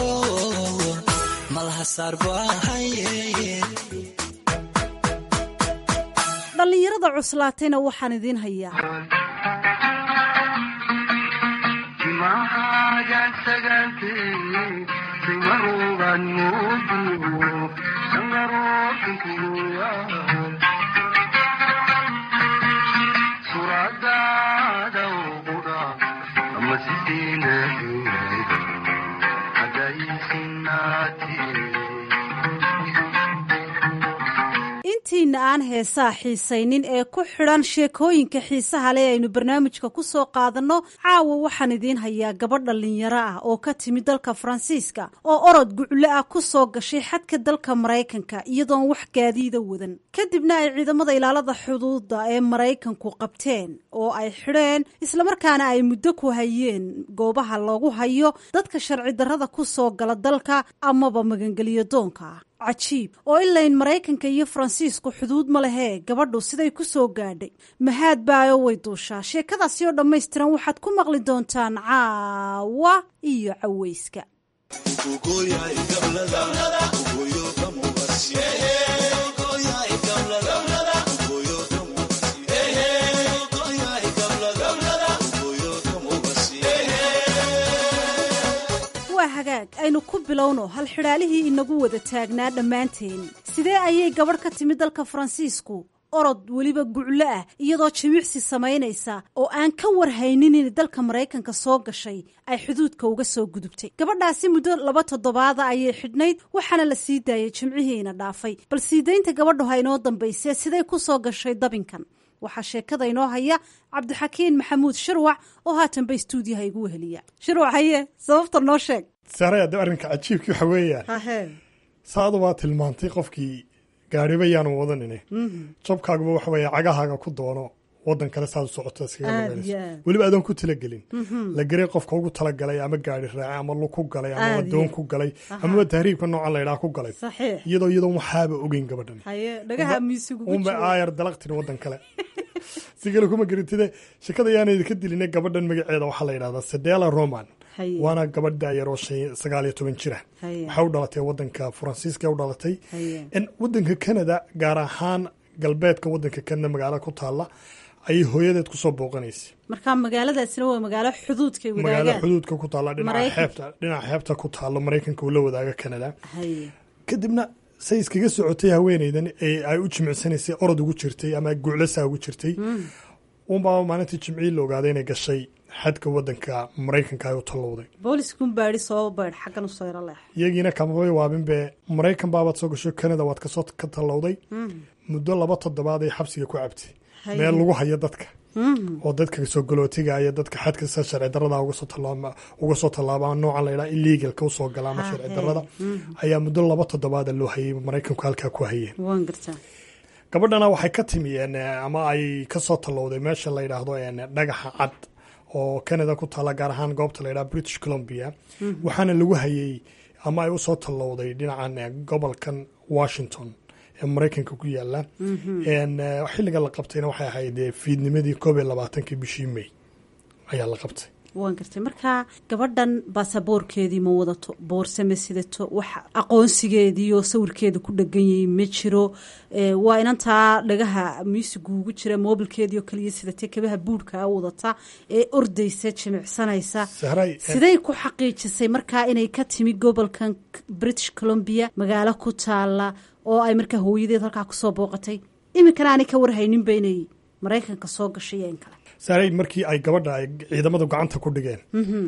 malaha saarbaahaye dhallinyarada cuslaatayna waxaan idiin hayaa intiina aan heesaa xiisaynin ee ku xidhan sheekooyinka xiisaha leh aynu barnaamijka ku soo qaadanno caawa waxaan idiin hayaa gabadh dhallinyaro ah oo ka timid dalka Faransiiska oo orod guclo ah ku soo gashay xadka dalka Mareykanka iyadoon wax gaadiida wadan kadibna ay ciidamada ilaalada xuduudda ee Mareykanku qabteen oo ay xidheen isla markaana ay muddo ku hayeen goobaha loogu hayo dadka sharci darrada ku soo gala dalka amaba magangeliyo doonka cajiib oo ilayn Mareykanka iyo Faransiisku xuduud ma lehee gabadhu siday ku soo gaadhay mahad baayo way duushaa sheekadaasi oo dhammaystiran waxaad ku maqli doontaan caawa iyo caweyska hagaag aynu ku bilowno hal xidhaalihii inagu wada taagnaa dhammaanteen sidee ayay gabadh ka timid dalka Faransiisku orod weliba guclo ah iyadoo jimicsi samaynaysa oo aan ka warhaynin in dalka Mareykanka soo gashay ay xuduudka uga soo gudubtay gabadhaasi muddo laba toddobaada ayay xidhnayd waxaana la sii daayay jimcihiina dhaafay bal siidaynta gabadhu ha inoo dambaysay siday ku soo gashay dabinkan waxaa sheekada inoo haya Cabdixakiin Maxamuud Shirwac oo haatan bay stuudiyaha igu weheliya Shirwac haye sababta noo sheeg sareeyada arrinka cajiibkii waxa weeyaan saadu waa tilmaantay qofkii gaariba yaanu wadanine jabkaaguba waxa weeye cagahaaga ku doono wadan kale saad u socoto iskaga lugeynayso weliba adoon ku talagelin la garay qofka ugu talagalay ama gaari raacay ama lug ku galay ama wadoon ku galay ama tahriibka noocan la yidhaha ku galay iyadoo iyadoo waxaaba ogeyn gabadhan dhagaha miisigu ku jiro aayar dalaqtin wadan kale sigala kuma garantide shakada yaanay ka dilinay gabadhan magaceeda waxa la yiraahdaa Sedela Roman waana gabadh da'yar oo sagaal iyo toban jira waxay u dhalatay wadanka faransiiska u dhalatay wadanka Canada gaar ahaan galbeedka wadanka Canada magaalo ku taala ayay hooyadeed ku soo booqanaysay marka magaaladaasina waa magaalo xuduudka wadaaga magaalo xuduudka ku taala dhinaca xeebta dhinaca xeebta ku taala Mareykanka uu la wadaaga Canada kadibna say iskaga socotay haweeneydan ee ay u jimicsanaysay orod ugu jirtay ama guuclasa ugu jirtay uun baa maalintii jimcii la ogaaday inay gashay xadka wadanka Mareykanka ay u talowday boolisku baari soo baad xaqan u soo yara leex iyagiina kama way waabin be Mareykan baabad soo gasho Canada waad ka soo ka talowday muddo laba toddobaad ay xabsiga ku cabtay meel lagu hayo dadka oo dadka soo galootiga ay dadka xadka sharci darrada uga soo talaaba uga soo talaaba nooca la ilaa illegal ka soo galaa ma sharci darrada ayaa muddo laba toddobaad loo hayay Mareykanku halka ku hayeen waan gartaa gabadhana waxay ka timiyeen ama ay ka soo talowday meesha la yiraahdo dhagaxa cad oo Canada ku taala gaar ahaan goobta la yiraahdo British Columbia waxaana lagu hayay ama ay u soo talowday dhinacan gobolkan Washington ee Mareykanka ku yaala een xilliga la qabtayna waxay ahayd fiidnimadii koob iyo labaatankii bishii May ayaa la qabtay waan gartay marka gabadhan baasaboorkeedii ma wadato boorse ma sidato wax aqoonsigeedii oo sawirkeeda ku dhagan yahay ma jiro waa inantaa dhagaha musigu ugu jira mobilkeedii oo kaliya sidatay kabaha buudhka wadata ee ordaysa jimicsanaysa siday ku xaqiijisay markaa inay ka timi gobolkan British Columbia magaalo ku taala oo ay markaa hooyadeed halkaa ku soo booqatay iminkana aanay ka warhaynin baynay Mareykanka soo gashay in kale saaray markii ay gabadha ay ciidamadu gacanta ku dhigeen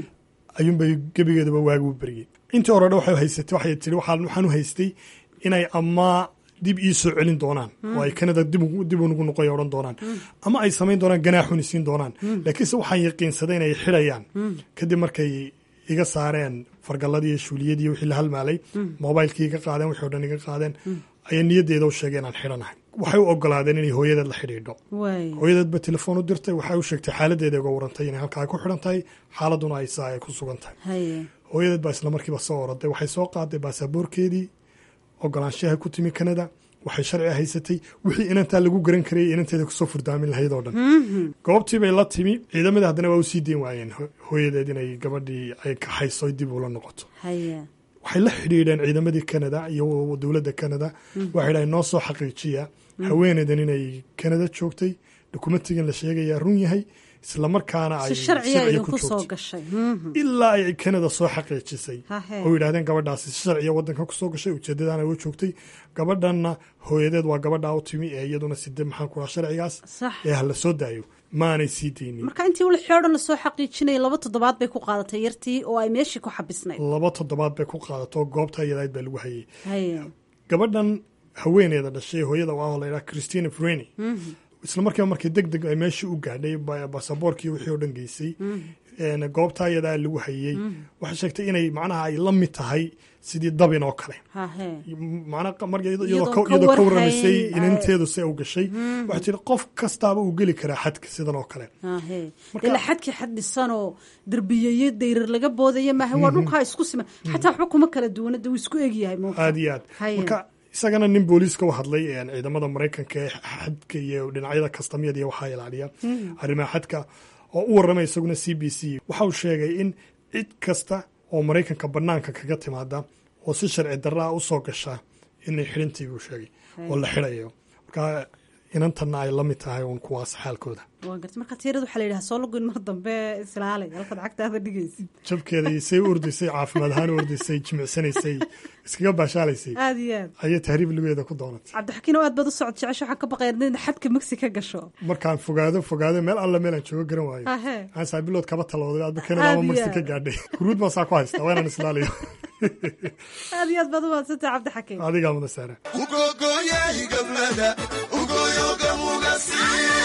ayuun bay gabigeedaba waagu bariyay intii hore waxay haysatay waxay tiri waxaan waxaan u haystay inay ama dib ii soo celin doonaan oo ay Canada dib dib ugu noqon oran doonaan ama ay sameyn doonaan ganaaxun siin doonaan laakiin waxaan yaqiinsaday inay xirayaan kadib markay iga saareen fargaladii shuuliyadii wixii la halmaalay mobilkii iga qaadeen wixii dhan iga qaadeen ay niyadeeda u sheegeen aan xiranahay waxay u ogolaadeen inay hooyadeed la xidhiidho hooyadeed ba telefoon u dirtay waxay u sheegtay xaaladeeda uga warantay inay halkaa ku xidhan tahay xaaladuna ay saa ay ku sugan tahay hooyadeed baa isla markiiba soo oraday waxay soo qaaday baasaboorkeedii ogolaanshaha ku timi Canada waxay sharci haysatay wixii inantaa lagu garan karay inanteeda kusoo furdaamin lahayd oo dhan goobtii bay la timi ciidamada haddana waa u sii deyn waayeen hooyadeed inay gabadhii ay ka hayso dib ula noqoto waxay la xidhiidheen ciidamadii Canada iyo dowladda Canada waxay dhahay noo soo xaqiijiya haweeneydan inay Canada joogtay dokumentigan la sheegaya run yahay isla markaana ay sharciga ku soo gashay ilaa ay Canada soo xaqiijisay oo yiraahdeen gabadhaasi sharciga wadanka ku soo gashay ujeedadana ay joogtay gabadhanna hooyadeed waa gabadha u timi ee iyaduna sidee maxaan ku sharcigaas ee la soo daayo maanay sii deynin marka intii uu xeeran la soo xaqiijinay laba toddobaad bay ku qaadatay yartii oo ay meeshii ku xabisnay laba toddobaad bay ku qaadato goobta iyadayd baa lagu hayay gabadhan haweeneyda dhashay hooyada waa la yiraahdaa Christina Freni isla markaa markii degdeg ay meeshii u gaadhay baasaboorkii wixii oo dhan geysay een goobta iyada lagu hayay waxa sheegtay inay macnaha ay la mid tahay sidii dabin oo kale macnaha markii iyadoo ka warramaysay inanteedu si u gashay waxa jira qof kastaaba uu geli karaa xadka sidan oo kale ila xadki xad dhisan oo darbiyay dayrar laga boodaya ma waa dhulka isku siman xataa xukuma kala duwan uu isku eeg yahay aad iyo aad marka isagana nin booliiska u hadlay ee ciidamada Mareykanka ee xadka iyo dhinacyada kastamyada iyo waxa ilaaliya arrimaha xadka oo u waramay isaguna C B C waxa uu sheegay in cid kasta oo Mareykanka banaanka kaga timaada oo si sharci darro ah u soo gasha inay xirintii uu sheegay oo la xirayo marka inantana ay la mid tahay uun kuwaas xaalkooda waan gartay marka tiiradu waxa la yiraahdaa soo lagoyn mar dambe islaalay halka lacagtaada dhigaysid jabkeeda isay ordisay caafimaad ahaan ordisay jimicsanaysay iskaga baashaalaysay aad iyo aad ayay tahriib lugeeda ku doonatay Cabdixakiin oo aad bad u socod jecesho waxa ka baqaynaa in xadka Mexico gasho markaan fogaado fogaado meel alla meel aan joogo garan waayo aan saabilood kaba talooday aad Canada ama Mexico gaadhay guruud ma saa ku haysta waa inaan islaaliyo aad iyo aad bad u wadsatay Cabdixakiin adiga ma saara ugo goyay gablada ugo yoga mugasi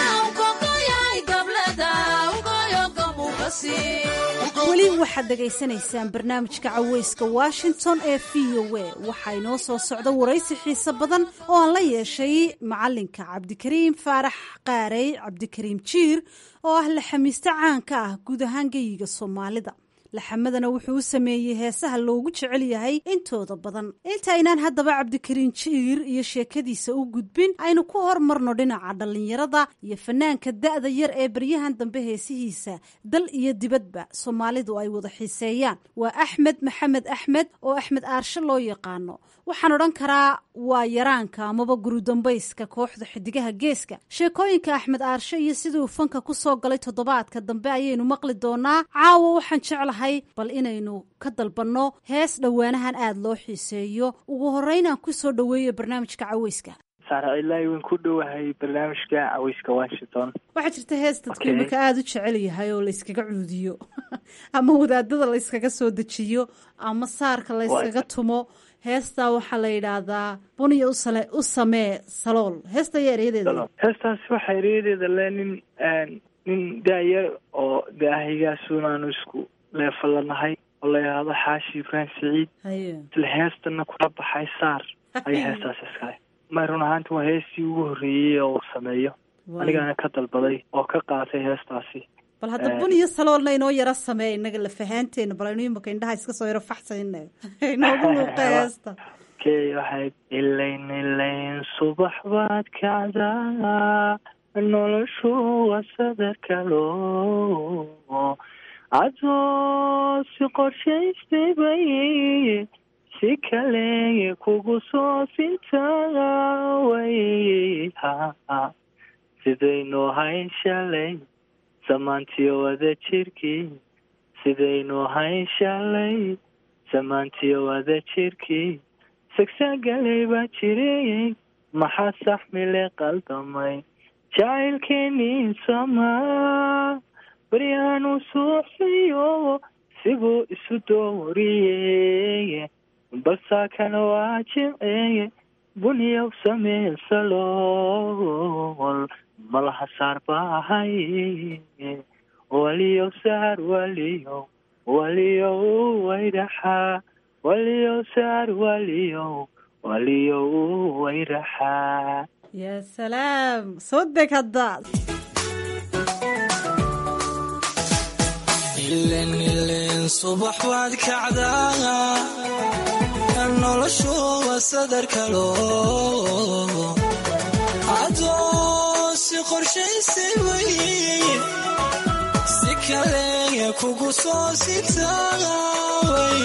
weli waxaad dhegaysanaysaan barnaamijka caweyska Washington ee V O A waxaa inoo soo socda waraysi xiiso badan oo aan la yeeshay macalinka Cabdikariim Faarax Qaarey Cabdikariim Jiir oo ah la xamiista caanka ah guud ahaan geyiga Soomaalida laxamadana wuxuu u sameeyey heesaha loogu jecel yahay intooda badan. intaynaan haddaba cabdikariin jiir iyo sheekadiisa u gudbin aynu ku hormarno dhinaca dhallinyarada iyo fanaanka da'da yar ee baryahan dambe heesihiisa dal iyo dibadba soomaalidu ay wada xiiseeyaan. waa axmed maxamed axmed oo axmed aarshe loo yaqaano. waxaan odhan karaa waa yaraanka amaba gurudambayska kooxda xidigaha geeska. sheekooyinka axmed aarshe iyo sidii uu fanka ku soo galay toddobaadka dambe ayaynu maqli doonaa. caawa waxaan jeclahay bal inaynu ka dalbanno hees dhowaanahan aada loo xiiseeyo. ugu horreyn aan ku soo dhoweeyo barnaamijka caweyska. saara ilaahi waan ku dhowahay barnaamijka caweyska washington. waxaa jirta hees dadku imika aada u jecel yahay oo layskaga cuudiyo ama wadaadada layskaga soo dejiyo ama saarka layskaga tumo. heestaa waxaa la yidhaahdaa buniya usale u samee salool. heesta ayaa ereyadeeda heestaasi waxaa ereyadeeda le nin nin daayar oo daahigaasunaanu isku leefalanahay oo la yidhaahdo xaashi ibraahim siciid isla heestana kula baxay saar ayay heestaas iskale. may run ahaanti waa heestii ugu horreeyey oo uu sameeyo anigaana ka dalbaday oo ka qaatay heestaasi. bal hadda bun iyo saloolna inoo yaro sameey inaga lafahaanteena bal aynu imaka indhaha iska soo yaro faxsayna inoogu muuqa heesta. key waxayd ilayn ilayn subax baad kacdaa noloshu waa sadarkalo adoo si qorshaystay bay si kale kugu soo sintaway sidaynu hayn shalay samaantiyo wada jirkii sidaynu hayn shalay samaantiyo wada jirkii sagsagalay baa jirayey maxaa saxmile qaldamay jacaylkeenii samaa baryaanu suuxsayo sibuu isu dooriyey balsaakana waa jimceeye buniyow samee salool malaha saar baahay waliyow saar waliyow waliyow wayraxaa waliyow saar waliyow waliyow wayraxaa. yaa salaam soo deg haddaad ilen ilen subax waad kacdaa noloshu waa sadarkalo adoo si qorshaysay way si kale kugu soo sitaway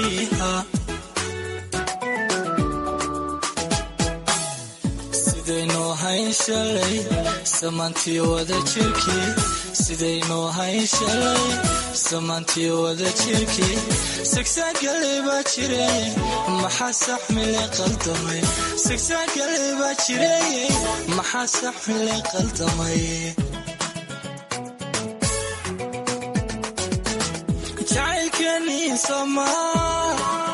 sidaynu hayn shalay samaantiyo wada jirkii sidaynu hayn shalay samaantiyo wada jirkii sagsagalay baa jiray maxaa saxmile qaldamay sagsagalay baa jiray maxaa saxmile qaldamay jacaylkeenii samaa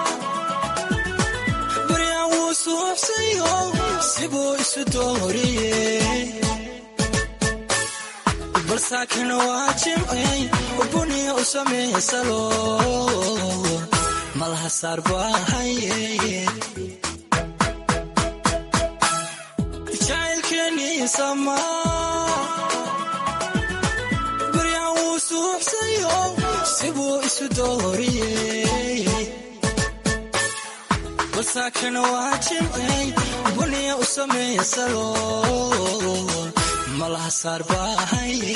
baryaan wuu suuxsayo sibuu isu dooriyey balsaakana waa jimcey buniya u samee salool malaha saar baahaye jacaylkeenii samaa baryaan wuu suuxsayo sibuu isu dooriyey balsaakana waa jimcey buniya u samee salool malaha saar baahaye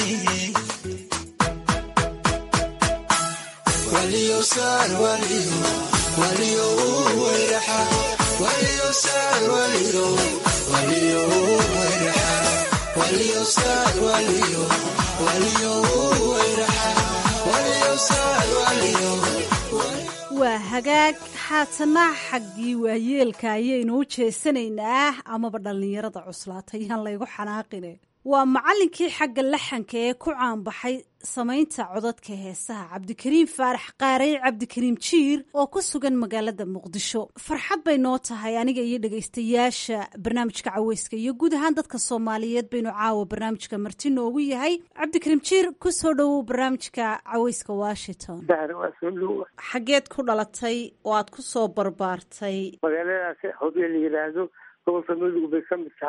waliyo saar waliyo waliyo wayraxa waliyo saar waliyo waliyo wayraxa waliyo saar waliyo waliyo wayraxa waliyo saar waliyo. waa hagaag haatana xaggii waayeelka ayaynu u jeesanaynaa amaba dhallinyarada cuslaatay yaan laygu xanaaqine. waa macallinkii xagga laxanka ee ku caanbaxay samaynta codadka heesaha cabdikariim faarax qaarey cabdikariim jiir oo ku sugan magaalada muqdisho. farxad bay noo tahay aniga iyo dhegaystayaasha barnaamijka caweyska iyo guud ahaan dadka soomaaliyeed baynu caawa barnaamijka marti noogu yahay. cabdikariim jiir ku soo dhowow barnaamijka caweyska washington. xaggeed ku dhalatay oo aad ku soo barbaartay? magaaladaas hobyo la yidhaahdo gobolka mudug bay ka mid tahay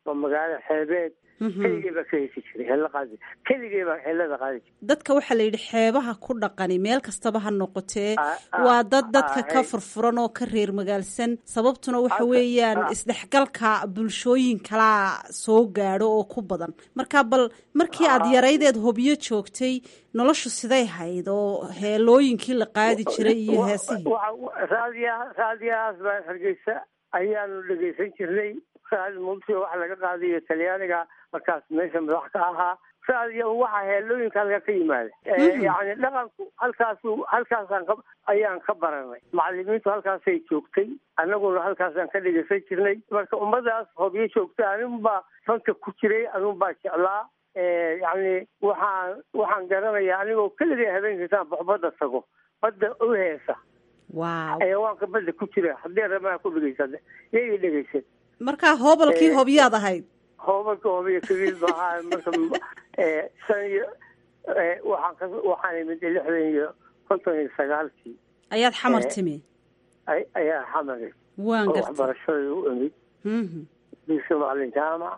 waa magaalo xeebeed keligii baa ka hesi jiray heella qaadi keligii baa heellada qaadi jiray dadka waxaa la yidhi xeebaha ku dhaqani meel kastaba ha noqotee waa dad dadka ka furfuran oo ka reer magaalsan sababtuna waxa weeyaan isdhexgalka bulshooyin kalaa soo gaadho oo ku badan marka bal markii aad yaraydeed hobyo joogtay noloshu siday hayd oo heelooyinkii la qaadi jiray iyo heesihii raadiyaha raadiyahaas baa hargeysa ayaanu dhegeysan jirnay raadi muqdisho waxa laga qaadayo talyaaniga markaas meesha madax ka ahaa raadiya waxa heelooyinka halka ka yimaada yani dhaqanku halkaasu halkaasaan ka ayaan ka baranay macallimiintu halkaasay joogtay annaguna halkaasaan ka dhegeysan jirnay marka ummadaas hobyo joogtay aninbaa fanka ku jiray aninbaa jeclaa yani waxaan waxaan garanayaa anigoo keligay habeenkiisaan baxbadda tago badda u heesa ayawaanka badda ku jira haddii ramaa ku dhegeysada yay dhegeysan markaa hoobalkii hobyaad ahayd hoobalka hobyo kabiil ba ahaa marka san iyo waxaan ka waxaan imid lixdan iyo konton iyo sagaalkii ayaad xamar timi ayaa xamar waan gartay waxbarashada u imid dugsi macalin jaamac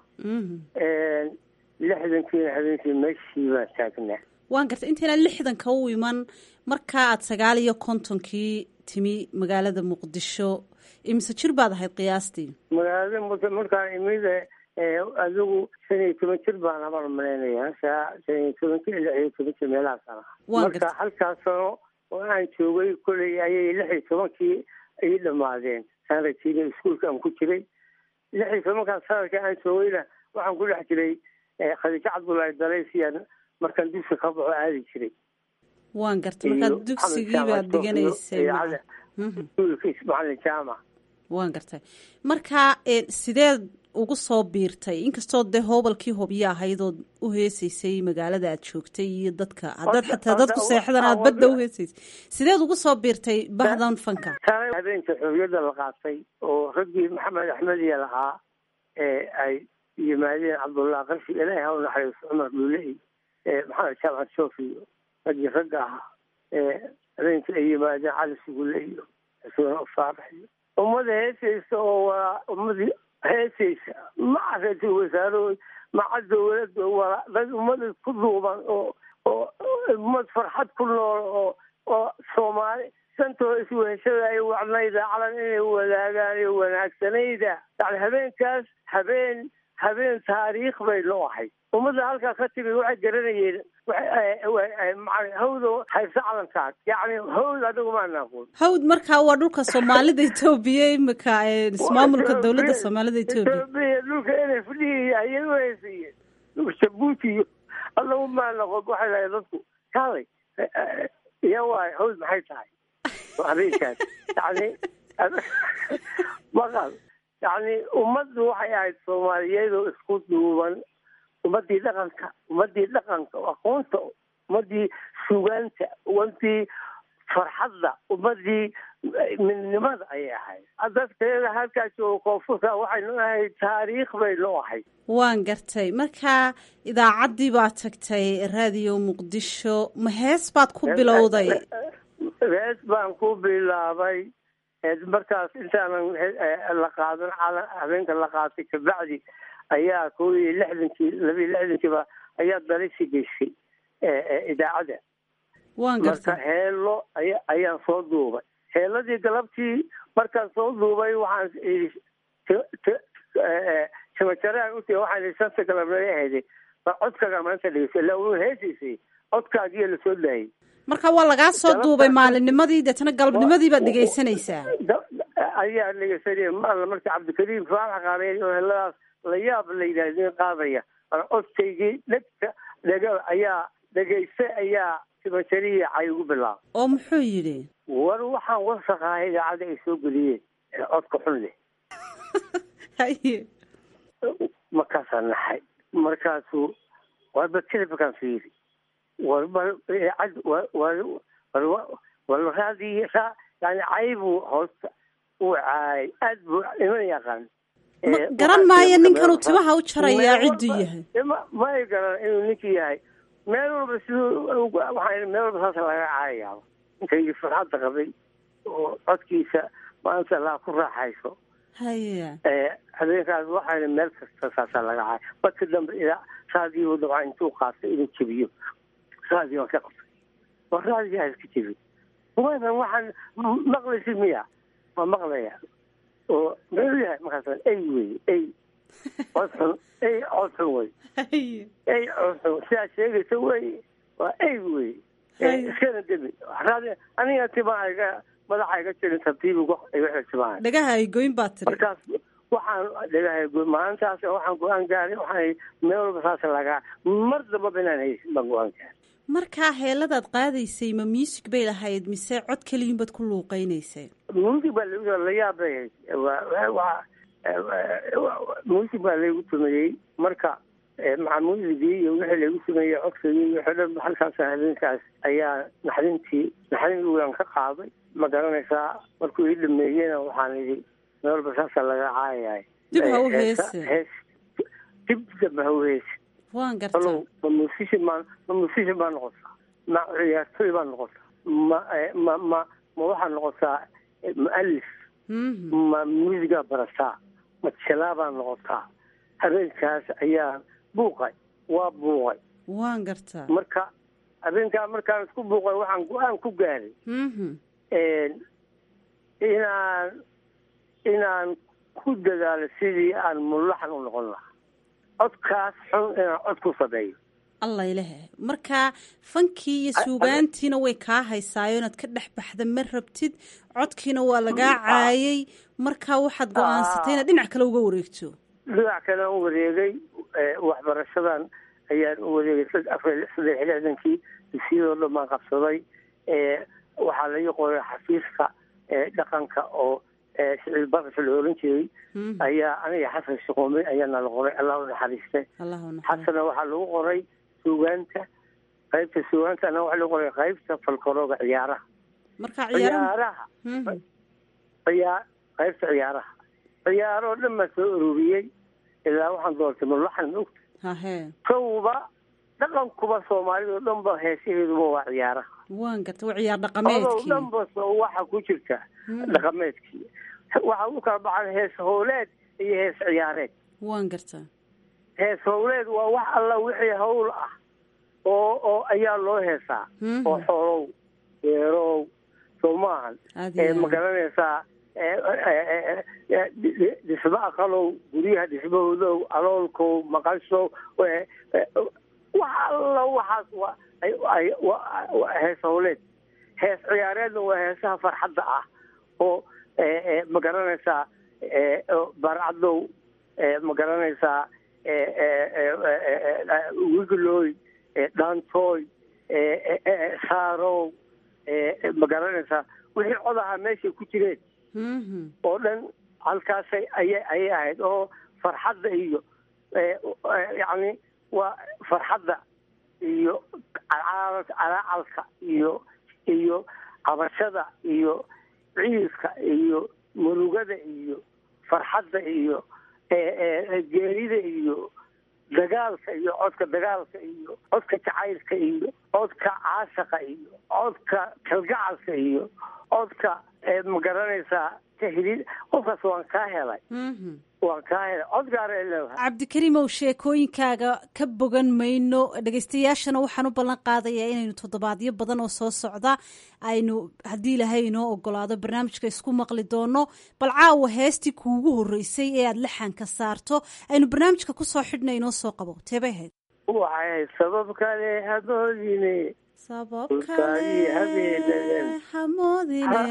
lixdankiina habeenkii meeshii baan taagnaa waan gartay intayna lixdanka u iman markaa aad sagaal iyo kontonkii timi magaalada muqdisho imise jir baad ahayd qiyaastii magaalada markaan imid adigu shan iyo toban jir baan amar malaynayaa shan iyo tobanki lix iyo toban jir meelahaasaan ahaa marka halkaas sano oo aan joogay koley ayay lix iyo tobankii ay dhamaadeen saan rajiinay iskuolka aan ku jiray lix iyo tobankaan sanadka aan joogayna waxaan ku dhex jiray khadiijo cabdullaahi dalaysiyaan markaan dugsi ka baxo aadi jiray waan gartay markaad dugsigii baad dhiganaysay macalin jaamac waan gartay marka sideed ugu soo biirtay inkastoo dee hoobalkii hobyo ahayd ood u heesaysay magaalada aad joogtay iyo dadka haddaad xataa dadku seexdan aad badda u heesaysay sideed ugu soo biirtay bahdan fanka habeenka xorriyadda la qaatay oo raggii maxamed axmediya lahaa ee ay yimaadeen cabdullah qarshi ilaahi ha u naxariisto cumar dhuule iyo maxamed jaamac shoof iyo raggii ragga ahaa ee habeenka ay yimaadeen cali sugulle iyo xuseen faarax iyo ummada heesaysa oo waa ummadii heesaysa maca ra-iisul wasaarahood maca dawladda waa dad ummada ku duuban oo oo ummad farxad ku nool oo oo soomaali santoo isweheshada ay wacnayda calan inay wadaagaan iyo wanaagsanayda yani habeenkaas habeen habeen taariikh bay noo ahayd ummadda halkaa ka timi waxay garanayeen hawdo hayse calankaas yani hawd adigu maana aqoon hawd markaa waa dhulka soomaalida etoobiya imika ismaamulka dawladda soomaalida etoobiya dhulka n f d ayay u heysayeen dhulka jabuuti iyo adagu maana aqoon waxay lahayd dadku kaalay iya waay hawd maxay tahay habeenkaas yani maqal yani ummaddu waxay ahayd soomaaliyeed oo isku duuban ummadii dhaqanka ummadii dhaqanka aqoonta ummadii sugaanta ummadii farxadda ummadii midnimada ayay ahayd dadkeeda halkaas oo koonfurta waxaynu ahayd taariikh baynu ahayd waan gartay marka idaacaddii baad tagtay raadiyo muqdisho ma hees baad ku bilowday hees baan ku bilaabay markaas intaanan la qaadan habeenka la qaatay kabacdi ayaa koo iyo lixdankii labiyo lixdankiiba ayaa dalisi geysay idaacadda marka heelo aya ayaan soo duubay heeladii galabtii markaan soo duubay waxaan ii timajaraan uti waxaan ii shanta galabnay ahayday baa codkaaga maanta dhegeysa ilaa uu heesaysay codkaagiyo lasoo daayay marka waa lagaa soo duubay maalinnimadii deetana galabnimadii baad dhegeysanaysaa ayaa dhegeysanaya maala marka cabdikariim faarax qaareen oo heladaas la yaab la yidhahdin qaadaya codkaygii dhegta dhega ayaa dhegeysta ayaa timajariya cay ugu bilaabay oo muxuu yidhi war waxaan wasaqaha idaacadda ay soo geliyeen codka xun leh haye markaasaan naxay markaasuu warba telefonkaan fiiri warba warraadii yani caybuu hoosta uu caayay aad buu iman yaqaan garan maayo ninkanuu timaha u jarayaa cidduu yahay ma ay garan inuu ninkii yahay meel walba siduu waxaa meel walba saasa laga caayayaaba ninkaygii farxadda qabay oo codkiisa maanta laa ku raaxayso haya habeenkaas waxaana meel kasta saasaa laga cay marka dambe ilaa raadiyo dabca intuu qaatay inuu jebiyo raadiyo ka qabtay waa raadiyaa iska jebi waanan waxaan maqlaysid miya ma maqlaya oo muxuu yahay markaas ay wey ay codxun ay codxun wey ay codxun sidaa sheegaysa wey waa ay wey iskana debi raadi aniga timahayga madaxayga jirin tartiib iga xilsimaan dhagaha ay goyn baa tiri markaas waxaan dhagaha goyn maalintaas waxaan go-aan gaaray waxaan meel walba saas lagaa mar damba binaan haysin baan go-aan gaaray markaa heeladaad qaadaysay ma music bay lahayd mise cod keliyin baad ku luuqeynaysay music baa la yaabay waa music baa laygu tumeeyey marka maca muusigii iyo wixii laygu tumeeyey codkagii iyo wixii dhan halkaas habeenkaas ayaa naxdintii naxdin waan ka qaaday ma garanaysaa markuu ii dhameeyena waxaan idhi meel walba saasa laga caayahay dib ha u heese hees dib damba ha u heese waan gartaa ma musician baa ma musician baa noqotaa ma ciyaartoy baa noqotaa ma ma ma ma waxaa noqotaa mualif ma muusigaa barataa ma jelaa baa noqotaa habeenkaas ayaa buuqay waa buuqay waan gartaa marka habeenkaa markaan isku buuqay waxaan go-aan ku gaaray inaan inaan ku dadaalo sidii aan mulaxan u noqon lahaa codkaas xun inaan cod ku sameeyo allah ilahe markaa fankii iyo suugaantiina way kaa haysaayo inaad ka dhex baxda ma rabtid codkiina waa lagaa caayay markaa waxaad go-aansatay inaad dhinac kale uga wareegto dhinac kale u wareegay waxbarashadan ayaan u wareegay saddex lixdankii dugsiyadoo dhan baan qabsaday waxaa laga qoray xafiiska dhaqanka oo siciid barasho la oran jiray ayaa aniga xasan shaqoome ayaana la qoray allah u naxariistay xasana waxaa lagu qoray suugaanta qaybta suugaanta ana waxaa lagu qoray qaybta falkarooga ciyaaraha marka ciyaaraha ciyaa qaybta ciyaaraha ciyaaroo dhan baa soo ururiyey ilaa waxaan doortay mulaxan maogta hahe kowba dhaqankuba soomaalida oo dhan ba heesaheeduba waa ciyaaraha waan garta waa ciyaar dhaqameedkii dhan ba waxa ku jirta dhaqameedkii waxa u kala baxan hees howleed iyo hees ciyaareed waan gartaa hees howleed waa wax alla wixii hawl ah oo oo ayaa loo heesaa oo xoolow beerow soo maahan ma garanaysaa dhismo aqalow guryaha dhismahoodow aloolkow maqashow wax alla waxaas waa hees howleed hees ciyaareedna waa heesaha farxadda ah oo ma garanaysaa barcadow ma garanaysaa wiglooy dhaantooy saarow ma garanaysaa wixii codaha meeshay ku jireen oo dhan halkaasay aya ayay ahayd oo farxadda iyo yacni waa farxadda iyo calaacalka iyo iyo cabashada iyo ciiska iyo murugada iyo farxadda iyo geerida iyo dagaalka iyo codka dagaalka iyo codka jacaylka iyo codka caashaqa iyo codka kalgacalka iyo codka ma garanaysaa tahliil qofkaas waan kaa helay waan kaa helay cod gaara leedahay cabdikariimow sheekooyinkaaga ka bogan mayno dhegaystayaashana waxaan u ballan qaadayaa inaynu toddobaadyo badan oo soo socda aynu haddii ilaahay inoo ogolaado barnaamijka isku maqli doono bal caawa heestii kuugu horreysay ee aada laxanka saarto aynu barnaamijka kusoo xidhna inoo soo qabo teebay ahayd waxay ahayd sabab kale hamoodine sabab kale hamoodine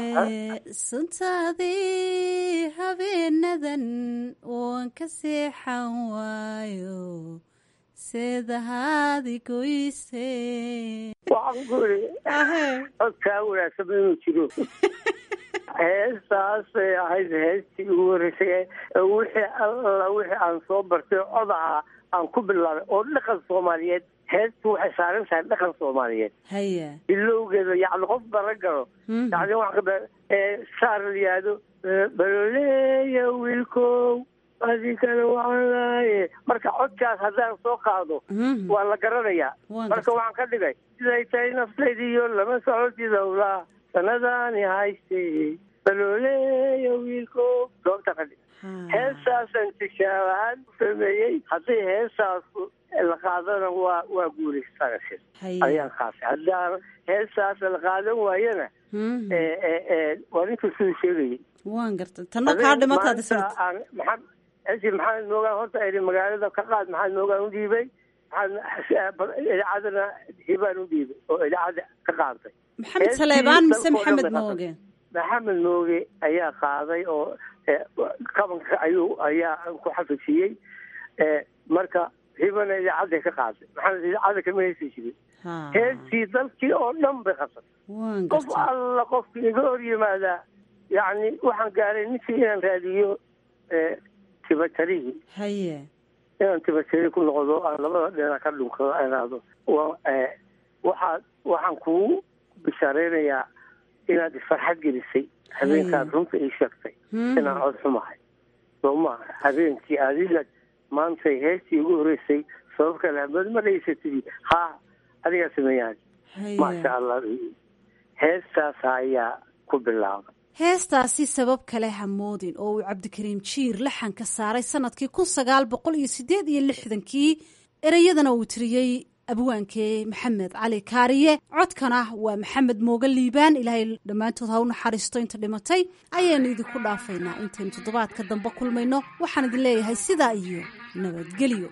suntaadii habeenadan waan ka seexan waayo seedahaadi goyse waxaan ku iri codkaa wanaagsan inuu jiro heestaasay ahayd heestii ugu horreysay wixii alla wixii aan soo bartay codaha aan ku bilaabay oo dhaqan soomaaliyeed heestu waxay saaran tahay dhaqan soomaaliyeed haya bilowgeeda yacni qof bara galo yani waa saar la yihahdo baloleeya wiilkow adikana waanaaye marka codkaas haddaan soo qaado waa la garanayaa marka waxaan ka dhigay siday tahay naftaydiiyo lama socotid howlaa sanadaani hayste baloleeya wiilkow doobta ka dhig heestaasaan tijaab ahaan u sameeyey haddii heestaas la qaadana waa waa guulaystaan ayaan qaasay haddaan heestaas la qaadan waayana waa ninka siduu sheegayay waan garta tanna kaa dhimataad maxamed maxamed moogaan horta idhi magaalada ka qaad maxamed moogaan u dhiibay idaacadana hibaan u dhiibay oo idaacada ka qaaday maxamed saleebaan mise maxamed mooge maxamed mooge ayaa qaaday oo kabanka ayuu ayaa ku xafijiyey marka hibana idaacadday ka qaaday maxamed idaacada kama heesi jirin heestii dalkii oo dhan bay qabsatay qof alla qofkii iga hor yimaadaa yacni waxaan gaaray ninkii inaan raadiyo tibatarihii haye inaan tibatari ku noqdo aan labada dhinac ka dhunkado inaado waxaa waxaan kugu bishaareynayaa inaad farxad gelisay habeenkaad runta ii sheegtay inaan cod xumahay soo maaha habeenkii adiga maantay heestii ugu horeysay sabab kale hamad ma dhaysatidi ha adigaa sameeyaan maasha allah heestaas ayaa ku bilaabay heestaasi sabab kale hamoodin oo uu cabdikariim jiir laxanka saaray sanadkii kun sagaal boqol iyo sideed iyo lixdankii ereyadana uu tiriyey abwaankee maxamed cali kaariye codkana waa maxamed mooge liibaan ilaahay dhammaantood ha u naxariisto inta dhimatay ayaanu idinku dhaafaynaa intaynu toddobaadka dambe kulmayno waxaan idin leeyahay sidaa iyo nabadgelyo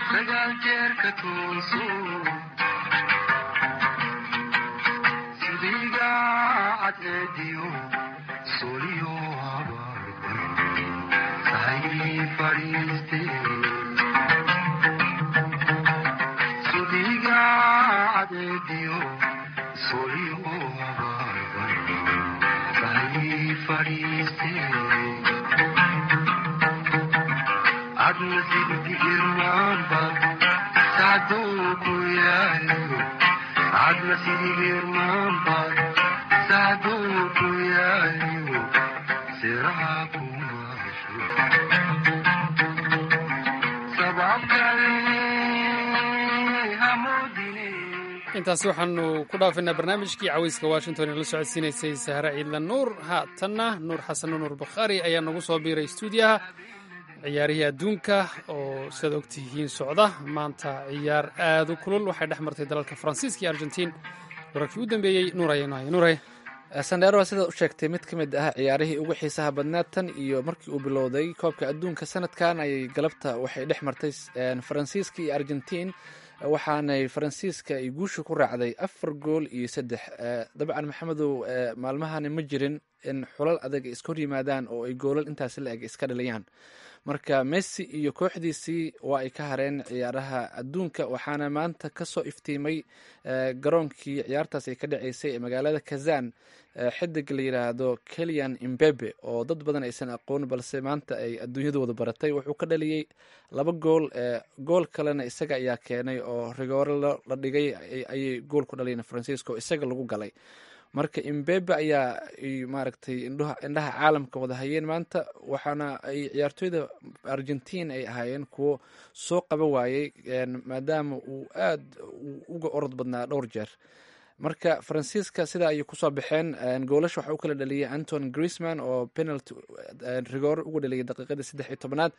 intaasi waxaanu ku dhaafaynaa barnaamijkii caweyska washington ee la socodsiinaysay sahre ciidla nuur haatanna nuur xasan nuur bakhaari ayaa nagu soo biiray stuudiyaha ciyaarihii adduunka oo sidaad ogtihiin socda maanta ciyaar aad u kulul waxay dhex martay dalalka faransiiska iyo argentiin wararkii u dambeeyey nuur ayaynu hay nuur hay sandheero sidaad u sheegtay mid ka mid ah ciyaarihii ugu xiisaha badnaa tan iyo markii uu bilowday koobka adduunka sanadkan ayay galabta waxay dhex martay faransiiska iyo argentiin waxaanay faransiiska ay guusha ku raacday afar gool iyo saddex dabcan maxamedow maalmahani ma jirin in xulal adag iska hor yimaadaan oo ay goolal intaasi la eg iska dhaliyaan marka messi iyo kooxdiisii waa ay ka hareen ciyaaraha adduunka waxaana maanta kasoo iftiimay garoonkii ciyaartaas ay ka dhaceysay ee magaalada kazan xidig la yidhaahdo kelian imbebe oo dad badan aysan aqoon balse maanta ay adduunyadu wada baratay wuxuu ka dhaliyey laba gool gool kalena isaga ayaa keenay oo rigoore la dhigay ayay gool ku dhalayeen faransiiska oo isaga lagu galay marka imbebe ayaa maaragtay indhaha caalamka wada hayeen maanta waxaana ay ciyaartooyda argentiin ay ahaayeen kuwo soo qaba waayey maadaama uu aad uga orod badnaa dhowr jeer marka faransiiska sidaa ayay kusoo baxeen goolasha waxaa u kala dhaliyay anton griezman oo penalty rigoore uga dhaliyay daqiiqadii saddex iyo tobanaad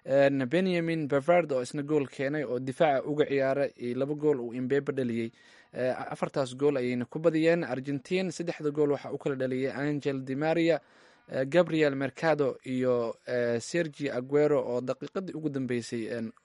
benyamin bavard oo isna gool keenay oo difaaca uga ciyaara iyo laba gool uu imbebe dhaliyey afartaas gool ayayna ku badiyeen argentiin saddexda gool waxaa u kala dhaliyay angel di maria gabriel mercado iyo sergi aguero oo daqiiqadii ugu dambeysay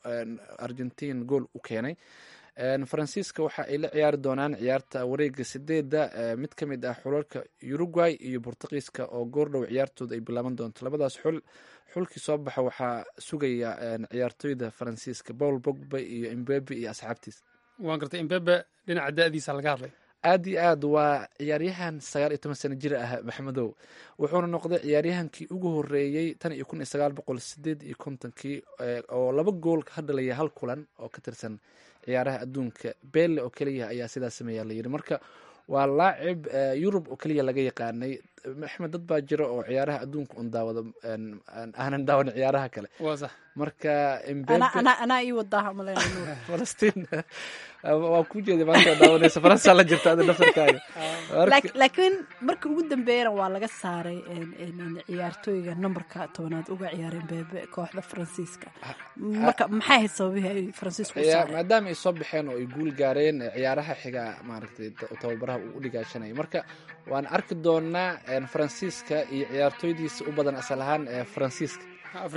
argentiin gool u keenay faransiiska waxa ay la ciyaari doonaan ciyaarta wareega sideedda mid ka mid ah xulalka uruguay iyo bortugiiska oo goordhow ciyaartooda ay bilaaban doonto labadaas xul xulkii soo baxa waxaa sugaya ciyaartooyda faransiiska paul bogba iyo imbebe iyo asxaabtiis waan gartay imbebe dhinaca da-diisa laga hadlay aad iyo aad waa ciyaaryahan sagaal iyo toban sano jir ah maxmedow wuxuuna noqday ciyaaryahankii ugu horeeyey tan iyo kun iyo sagaal boqol sideed iyo kontonkii oo laba gool ka dhalaya hal kulan oo ka tirsan ciyaaraha adduunka belle oo keliya ayaa sidaas sameeya layidhi marka waa laacib yurub oo keliya laga yaqaanay maxmed dad baa jira oo ciyaaraha adduunka un daawada aanan daawan ciyaaraha kale marka anaa ii wadaa umaleynaa falastiin waa ku jeeda maanta daawanaysa faransa la jirta ada naftarkaaga laakiin markii ugu dambeeyana waa laga saaray ciyaartooyga numberka tobanaad uga ciyaareen beebe kooxda faransiiska marka maxay ahayd sababihii ay faransiisku u saareen maadaama ay soo baxeen oo ay guul gaareen ciyaaraha xiga maaragtay tababaraha uu u dhigaashanayay marka waan arki doonaa faransiiska iyo ciyaartooydiisa u badan asal ahaan faransiiska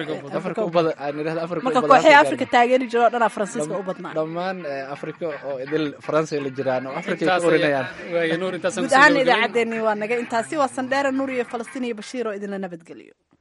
marka kooxii afrika taageeri jiro o dhanaa faransiiska u badnaa dhammaan afrika oo idil faransa la jiraan oo afrika ka orinayaan guud ahaan idaacaddeenii waa naga intaasi waa sandheera nuur iyo falastiin iyo bashiir oo idinla nabadgeliyo